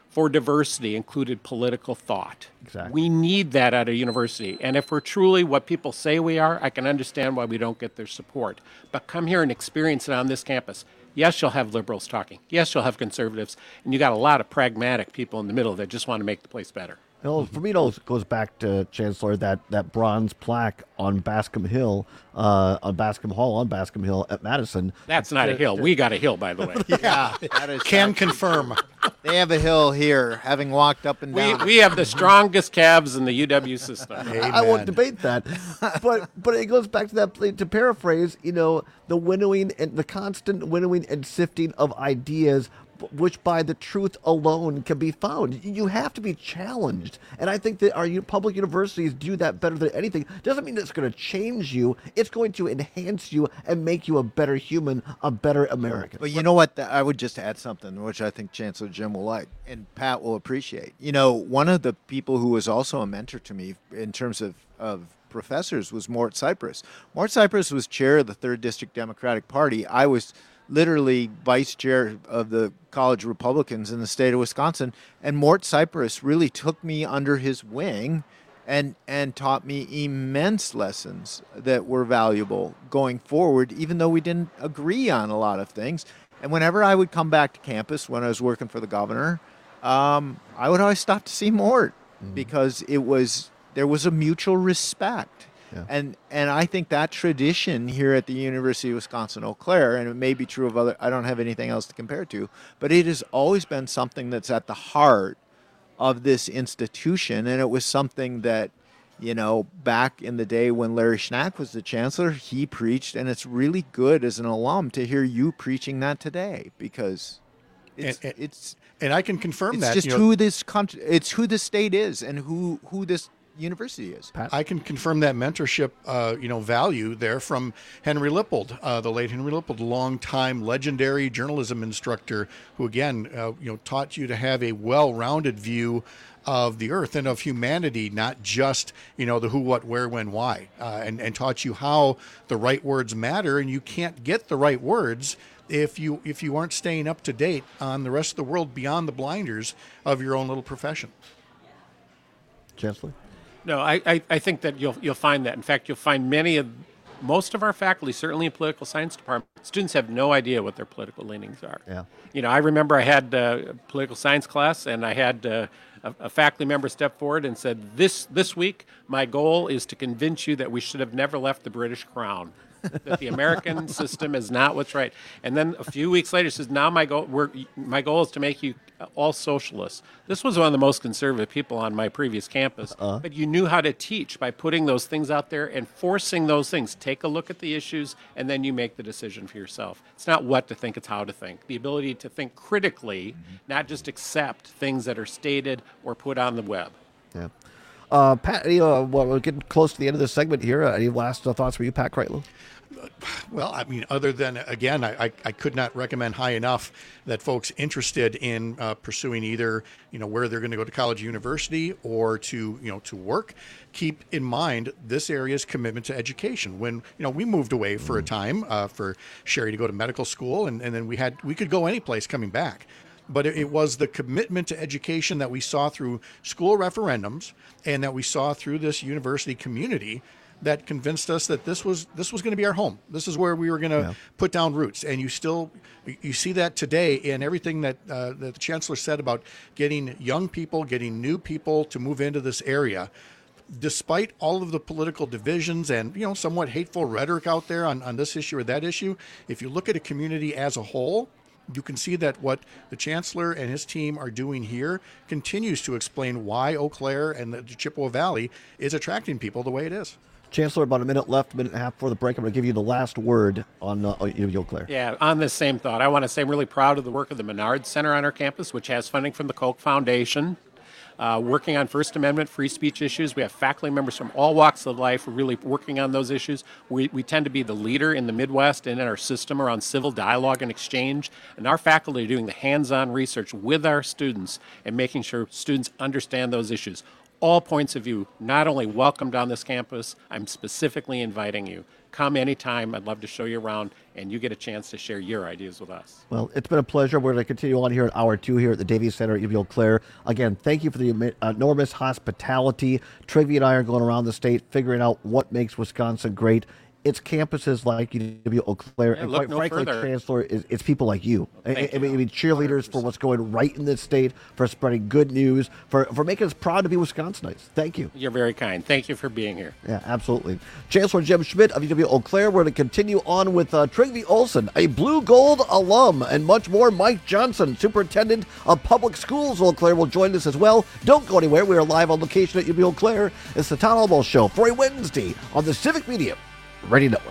for diversity included political thought. Exactly. We need that at a university. And if we're truly what people say we are, I can understand why we don't get their support. But come here and experience it on this campus. Yes, you'll have liberals talking. Yes, you'll have conservatives. And you got a lot of pragmatic people in the middle that just want to make the place better. For me, it goes back to, Chancellor, that bronze plaque on Bascom Hill, on Bascom Hill at Madison. That's not a hill. We got a hill, by the way. Yeah, that is can confirm. They have a hill here, having walked up and down. We have the strongest calves in the UW system. I won't debate that, but it goes back to that. To paraphrase, the winnowing and the constant winnowing and sifting of ideas, which by the truth alone can be found. You have to be challenged. And I think that our public universities do that better than anything. Doesn't mean it's going to change you. It's going to enhance you and make you a better human, a better American. But you know what? I would just add something, which I think Chancellor Jim will like and Pat will appreciate. One of the people who was also a mentor to me in terms of professors was Mort Cypress. Mort Cypress was chair of the 3rd District Democratic Party. I was literally vice chair of the College of Republicans in the state of Wisconsin. And Mort Cypress really took me under his wing and taught me immense lessons that were valuable going forward, even though we didn't agree on a lot of things. And whenever I would come back to campus when I was working for the governor, I would always stop to see Mort because there was a mutual respect. Yeah. And I think that tradition here at the University of Wisconsin-Eau Claire, and it may be true of other, I don't have anything else to compare it to, but it has always been something that's at the heart of this institution. And it was something that, back in the day when Larry Schnack was the chancellor, he preached, and it's really good as an alum to hear you preaching that today because and I can confirm that. It's just it's who this state is and who this university is. I can confirm that mentorship, value there from Henry Lippold, the late Henry Lippold, longtime legendary journalism instructor who, again, taught you to have a well-rounded view of the earth and of humanity, not just, the who, what, where, when, why, and taught you how the right words matter. And you can't get the right words if you aren't staying up to date on the rest of the world beyond the blinders of your own little profession. Chancellor? No, I think that you'll find that. In fact, you'll find most of our faculty, certainly in political science department, students have no idea what their political leanings are. Yeah. I remember I had a political science class, and I had a faculty member step forward and said, this week, my goal is to convince you that we should have never left the British Crown. That the American system is not what's right. And then a few weeks later, says, now my goal is to make you all socialists. This was one of the most conservative people on my previous campus. But you knew how to teach by putting those things out there and forcing those things. Take a look at the issues, and then you make the decision for yourself. It's not what to think, it's how to think. The ability to think critically, not just accept things that are stated or put on the web. Yeah. Pat, we're getting close to the end of this segment here. Any last thoughts for you, Pat Kreitlow? Well, I mean, other than, again, I could not recommend high enough that folks interested in pursuing either, where they're going to go to college or university or to work, keep in mind this area's commitment to education. When, we moved away for a time for Sherry to go to medical school, and then we could go any place coming back. But it was the commitment to education that we saw through school referendums and that we saw through this university community that convinced us that this was going to be our home. This is where we were going to put down roots. And you see that today in everything that the chancellor said about getting young people, getting new people to move into this area. Despite all of the political divisions and, somewhat hateful rhetoric out there on this issue or that issue, if you look at a community as a whole, you can see that what the chancellor and his team are doing here continues to explain why Eau Claire and the Chippewa Valley is attracting people the way it is. Chancellor, about a minute left, minute and a half before the break. I'm going to give you the last word on Eau Claire. Yeah, on this same thought, I want to say I'm really proud of the work of the Menard Center on our campus, which has funding from the Koch Foundation. Working on First Amendment free speech issues. We have faculty members from all walks of life really working on those issues. We tend to be the leader in the Midwest and in our system around civil dialogue and exchange. And our faculty are doing the hands-on research with our students and making sure students understand those issues. All points of view not only welcomed on this campus, I'm specifically inviting you. come anytime. I'd love to show you around, and you get a chance to share your ideas with us. Well, it's been a pleasure. We're going to continue on here at Hour 2 here at the Davies Center at UW Eau Claire. Again, thank you for the enormous hospitality. Trivia and I are going around the state figuring out what makes Wisconsin great. It's campuses like UW Eau Claire, and quite frankly, Chancellor, it's people like you. I mean, cheerleaders for what's going right in this state, for spreading good news, for making us proud to be Wisconsinites. Thank you. You're very kind. Thank you for being here. Yeah, absolutely. Chancellor Jim Schmidt of UW Eau Claire. We're going to continue on with Trygve Olsen, a Blue Gold alum, and much more. Mike Johnson, Superintendent of Public Schools Eau Claire, will join us as well. Don't go anywhere. We are live on location at UW Eau Claire. It's the Todd Albaugh Show for a Wednesday on the Civic Media Radio Network.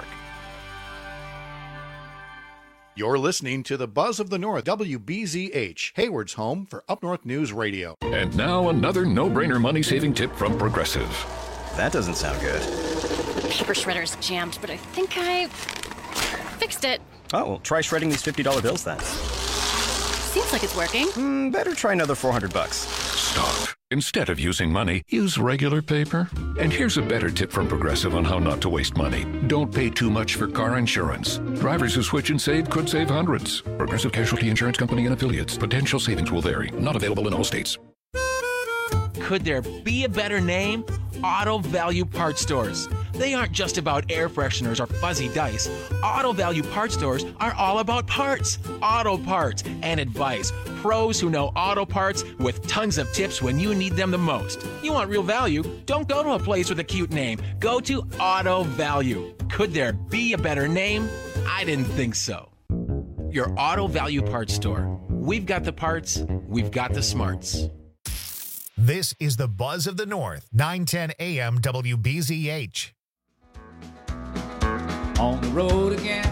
You're listening to the Buzz of the North, WBZH, Hayward's home for Up North News Radio. And now another no-brainer money-saving tip from Progressive. That doesn't sound good. Paper shredder's jammed, but I think I fixed it. Oh, well, try shredding these $50 bills then. Seems like it's working. Better try another $400. Stop. Instead of using money, use regular paper. And here's a better tip from Progressive on how not to waste money. Don't pay too much for car insurance. Drivers who switch and save could save hundreds. Progressive Casualty Insurance Company and Affiliates. Potential savings will vary. Not available in all states. Could there be a better name? Auto Value Parts Stores. They aren't just about air fresheners or fuzzy dice. Auto Value Parts Stores are all about parts, auto parts, and advice. Pros who know auto parts with tons of tips when you need them the most. You want real value? Don't go to a place with a cute name. Go to Auto Value. Could there be a better name? I didn't think so. Your Auto Value Parts Store. We've got the parts, we've got the smarts. This is the Buzz of the North, 910 AM WBZH. On the road again.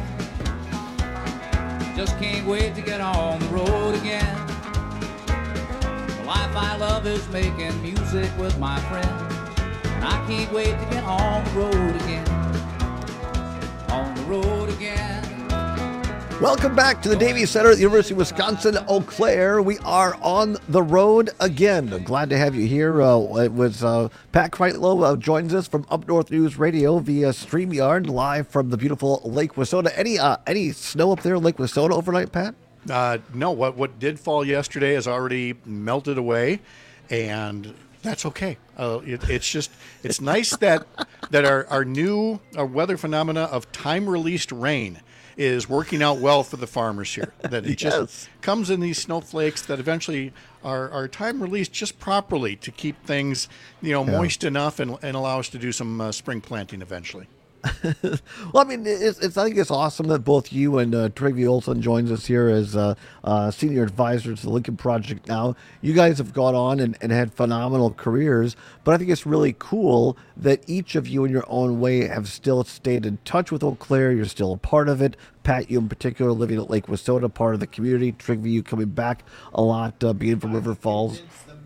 Just can't wait to get on the road again. The life I love is making music with my friends. And I can't wait to get on the road again. On the road again. Welcome back to the Davies Center at the University of Wisconsin, Eau Claire. We are on the road again. Glad to have you here. It was Pat Kreitlow joins us from Up North News Radio via StreamYard, live from the beautiful Lake Wissota. Any snow up there in Lake Wissota overnight, Pat? No. What did fall yesterday has already melted away, and that's okay. It's nice that our new weather phenomena of time-released rain is working out well for the farmers here. That it just comes in these snowflakes that eventually are time released just properly to keep things, moist enough and allow us to do some spring planting eventually. Well, I mean, I think it's awesome that both you and Trygve Olsen joins us here as senior advisor to the Lincoln Project now. You guys have gone on and had phenomenal careers, but I think it's really cool that each of you in your own way have still stayed in touch with Eau Claire. You're still a part of it. Pat, you in particular, living at Lake Wissota, part of the community. Trygve, you coming back a lot, being from River Falls.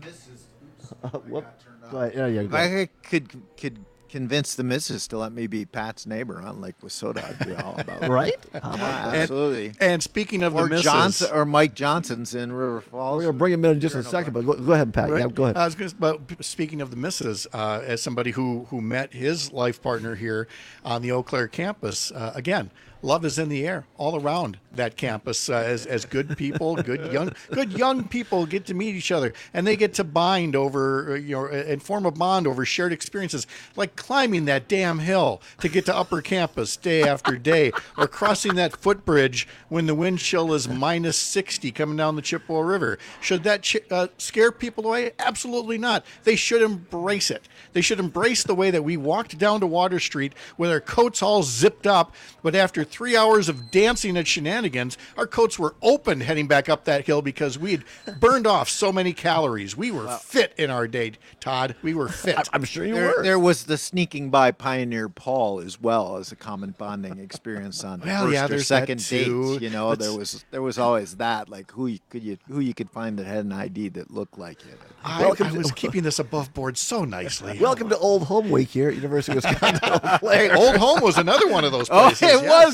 I could convince the missus to let me be Pat's neighbor on Lake Wissota. I'd be all about it. Right? Absolutely. And speaking of or the missus, Johnson, or Mike Johnson's in River Falls. We're going to bring him in just a second, but go ahead, Pat. Right? Yeah, go ahead. But speaking of the missus, as somebody who met his life partner here on the Eau Claire campus, again, love is in the air all around that campus as good people, good young people get to meet each other, and they get to bind over, and form a bond over shared experiences, like climbing that damn hill to get to Upper Campus day after day, or crossing that footbridge when the wind chill is minus 60 coming down the Chippewa River. Should that scare people away? Absolutely not. They should embrace it. They should embrace the way that we walked down to Water Street with our coats all zipped up, but after 3 hours of dancing at shenanigans, our coats were open heading back up that hill because we had burned off so many calories. We were fit in our day, Todd. We were fit. I'm sure you were. There was the sneaking by Pioneer Paul as well as a common bonding experience on first or second dates. There was always that, like who you could find that had an ID that looked like it. I was keeping this above board so nicely. Welcome to Old Home Week here at University of Wisconsin. Hey, Old Home was another one of those places. It was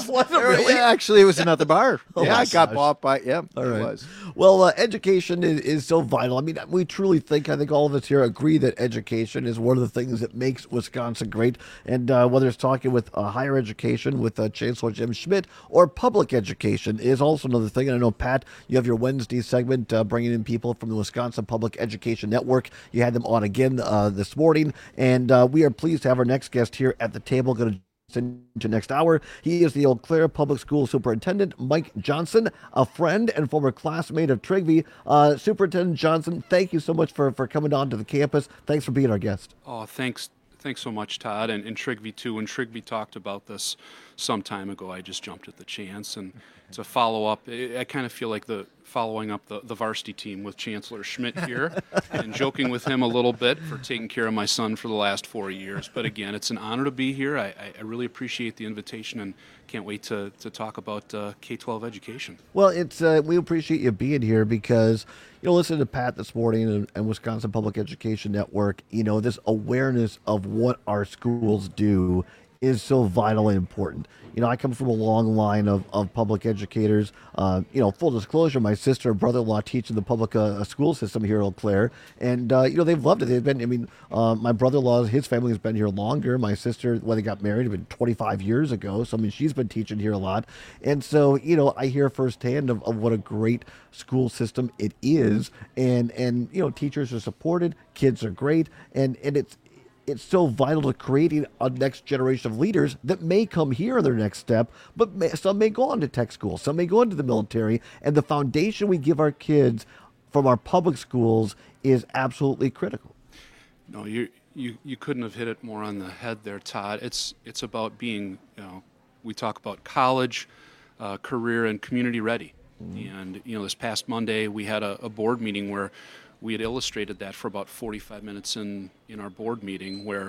Was it really? Yeah, actually, it was another bar. Oh Yeah, my I got gosh. bought by. Yeah, All it right. was. Well, education is so vital. I mean, we truly think, I think all of us here agree that education is one of the things that makes Wisconsin great. And whether it's talking with higher education with Chancellor Jim Schmidt or public education is also another thing. And I know, Pat, you have your Wednesday segment bringing in people from the Wisconsin Public Education Network. You had them on again this morning. And we are pleased to have our next guest here at the table. Going to into next hour. He is the Eau Claire Public School Superintendent, Mike Johnson, a friend and former classmate of Trigby. Superintendent Johnson, thank you so much for coming on to the campus. Thanks for being our guest. Oh, thanks so much, Todd, and Trigby too. When Trigby talked about this some time ago, I just jumped at the chance. And to follow up, I kind of feel like following up the varsity team with Chancellor Schmidt here and joking with him a little bit for taking care of my son for the last 4 years. But again, it's an honor to be here. I really appreciate the invitation and can't wait to talk about K-12 education. Well, it's we appreciate you being here because, listening to Pat this morning and Wisconsin Public Education Network, this awareness of what our schools do is so vitally important. I come from a long line of public educators. Full disclosure, my sister and brother-in-law teach in the public school system here in Eau Claire. And, they've loved it. They've been, my brother-in-law, his family has been here longer. My sister, when they got married, had been 25 years ago. So, she's been teaching here a lot. And so, I hear firsthand of what a great school system it is. And teachers are supported, kids are great. And it's so vital to creating a next generation of leaders that may come here in their next step, but some may go on to tech school, some may go into the military, and the foundation we give our kids from our public schools is absolutely critical. No, you couldn't have hit it more on the head there, Todd. It's about being, we talk about college, career, and community ready. Mm-hmm. And, this past Monday we had a board meeting where we had illustrated that for about 45 minutes in our board meeting where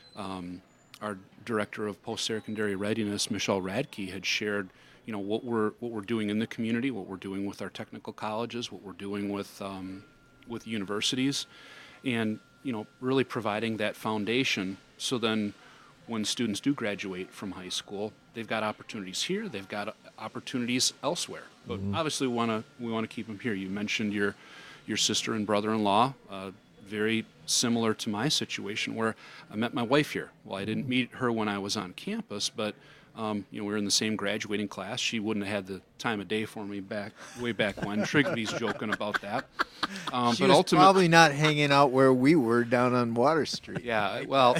our director of post-secondary readiness, Michelle Radke, had shared, what we're doing in the community, what we're doing with our technical colleges, what we're doing with universities, and, really providing that foundation so then when students do graduate from high school, they've got opportunities here, they've got opportunities elsewhere. But obviously we want to keep them here. You mentioned your sister and brother-in-law, very similar to my situation where I met my wife here. Well, I didn't meet her when I was on campus, but we were in the same graduating class. She wouldn't have had the time of day for me way back when. Trigby's joking about that. She was probably not hanging out where we were down on Water Street. Yeah, well...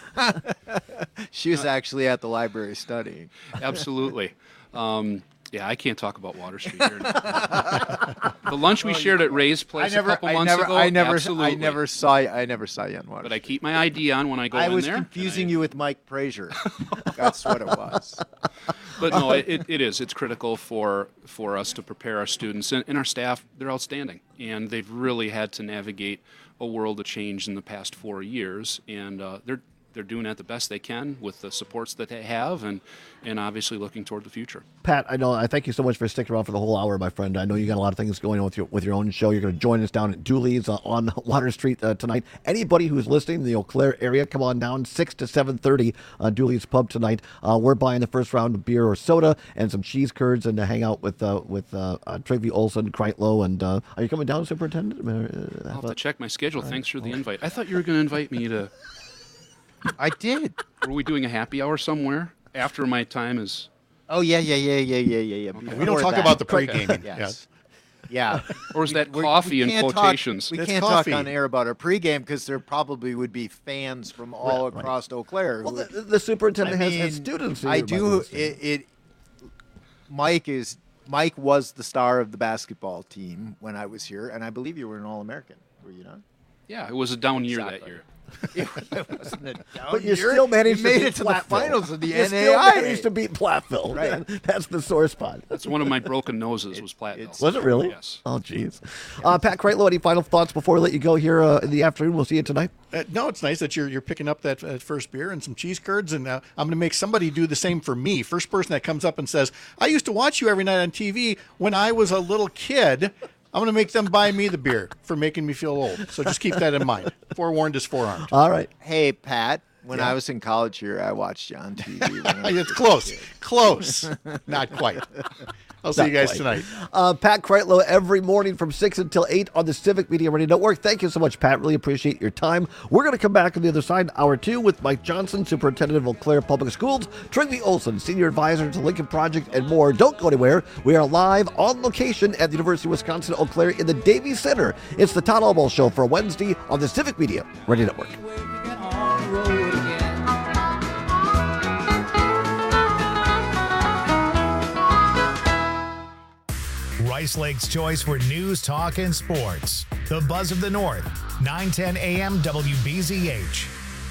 She was actually at the library studying. Absolutely. Yeah, I can't talk about Water Street here. The lunch we shared at Ray's place a couple months ago. I never saw you on Water Street. But I keep my ID on when I go in there. I was confusing you with Mike Frazier. That's what it was. But no, it is. It's critical for us to prepare our students and our staff. They're outstanding, and they've really had to navigate a world of change in the past 4 years, and they're doing that the best they can with the supports that they have and obviously looking toward the future. Pat, I thank you so much for sticking around for the whole hour, my friend. I know you got a lot of things going on with your own show. You're going to join us down at Dooley's on Water Street tonight. Anybody who's listening in the Eau Claire area, come on down 6 to 7:30 Dooley's Pub tonight. We're buying the first round of beer or soda and some cheese curds and to hang out with Trigby, Olson, Kreitlow. And are you coming down, Superintendent? I'll have to check my schedule. Thanks for the invite. I thought you were going to invite me to... I did. Were we doing a happy hour somewhere after my time is... Oh, yeah. Okay. We don't talk about the pre-gaming. Yes. Yeah. Or is that coffee in quotations? We can't talk on air about our pregame because there probably would be fans from all across Eau Claire. Well, the superintendent has students here. I do. Mike was the star of the basketball team when I was here, and I believe you were an All-American. Were you not? Yeah, it was a down year that year. It wasn't a down but you year. still managed you made to it to Platteville. the finals of the you NAIA. Still managed to beat Platteville. Right. That's the sore spot. That's one of my broken noses was Platteville. Was it really? Yes. Oh, jeez. Pat Kreitlow, any final thoughts before we let you go here in the afternoon? We'll see you tonight. No, it's nice that you're picking up that first beer and some cheese curds, and I'm going to make somebody do the same for me. First person that comes up and says, I used to watch you every night on TV when I was a little kid, I'm going to make them buy me the beer for making me feel old. So just keep that in mind. Forewarned is forearmed. All right. Hey, Pat, When I was in college here, I watched you on TV. It's close. Not quite. I'll see you guys tonight. Pat Kreitlow every morning from 6 until 8 on the Civic Media Radio Network. Thank you so much, Pat. Really appreciate your time. We're going to come back on the other side, hour 2, with Mike Johnson, Superintendent of Eau Claire Public Schools, Trygve Olson, Senior Advisor to Lincoln Project, and more. Don't go anywhere. We are live on location at the University of Wisconsin Eau Claire in the Davies Center. It's the Todd Almo Show for Wednesday on the Civic Media Radio Network. Rice Lake's choice for news, talk, and sports. The Buzz of the North, 9:10 a.m. WBZH.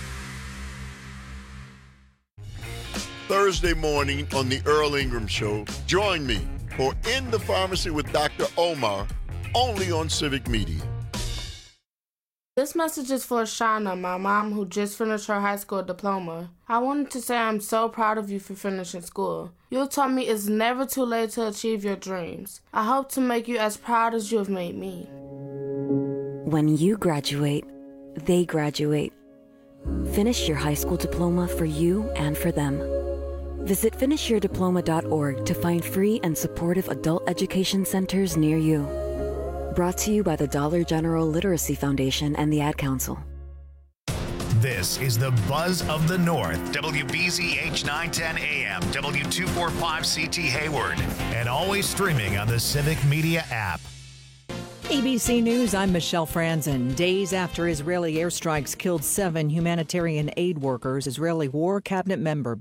Thursday morning on the Earl Ingram Show, join me for In the Pharmacy with Dr. Omar, only on Civic Media. This message is for Shauna, my mom, who just finished her high school diploma. I wanted to say I'm so proud of you for finishing school. You taught me it's never too late to achieve your dreams. I hope to make you as proud as you have made me. When you graduate, they graduate. Finish your high school diploma for you and for them. Visit finishyourdiploma.org to find free and supportive adult education centers near you. Brought to you by the Dollar General Literacy Foundation and the Ad Council. This is the Buzz of the North, WBZH 910 AM, W245CT Hayward, and always streaming on the Civic Media app. ABC News, I'm Michelle Franzen. Days after Israeli airstrikes killed 7 humanitarian aid workers, Israeli War Cabinet member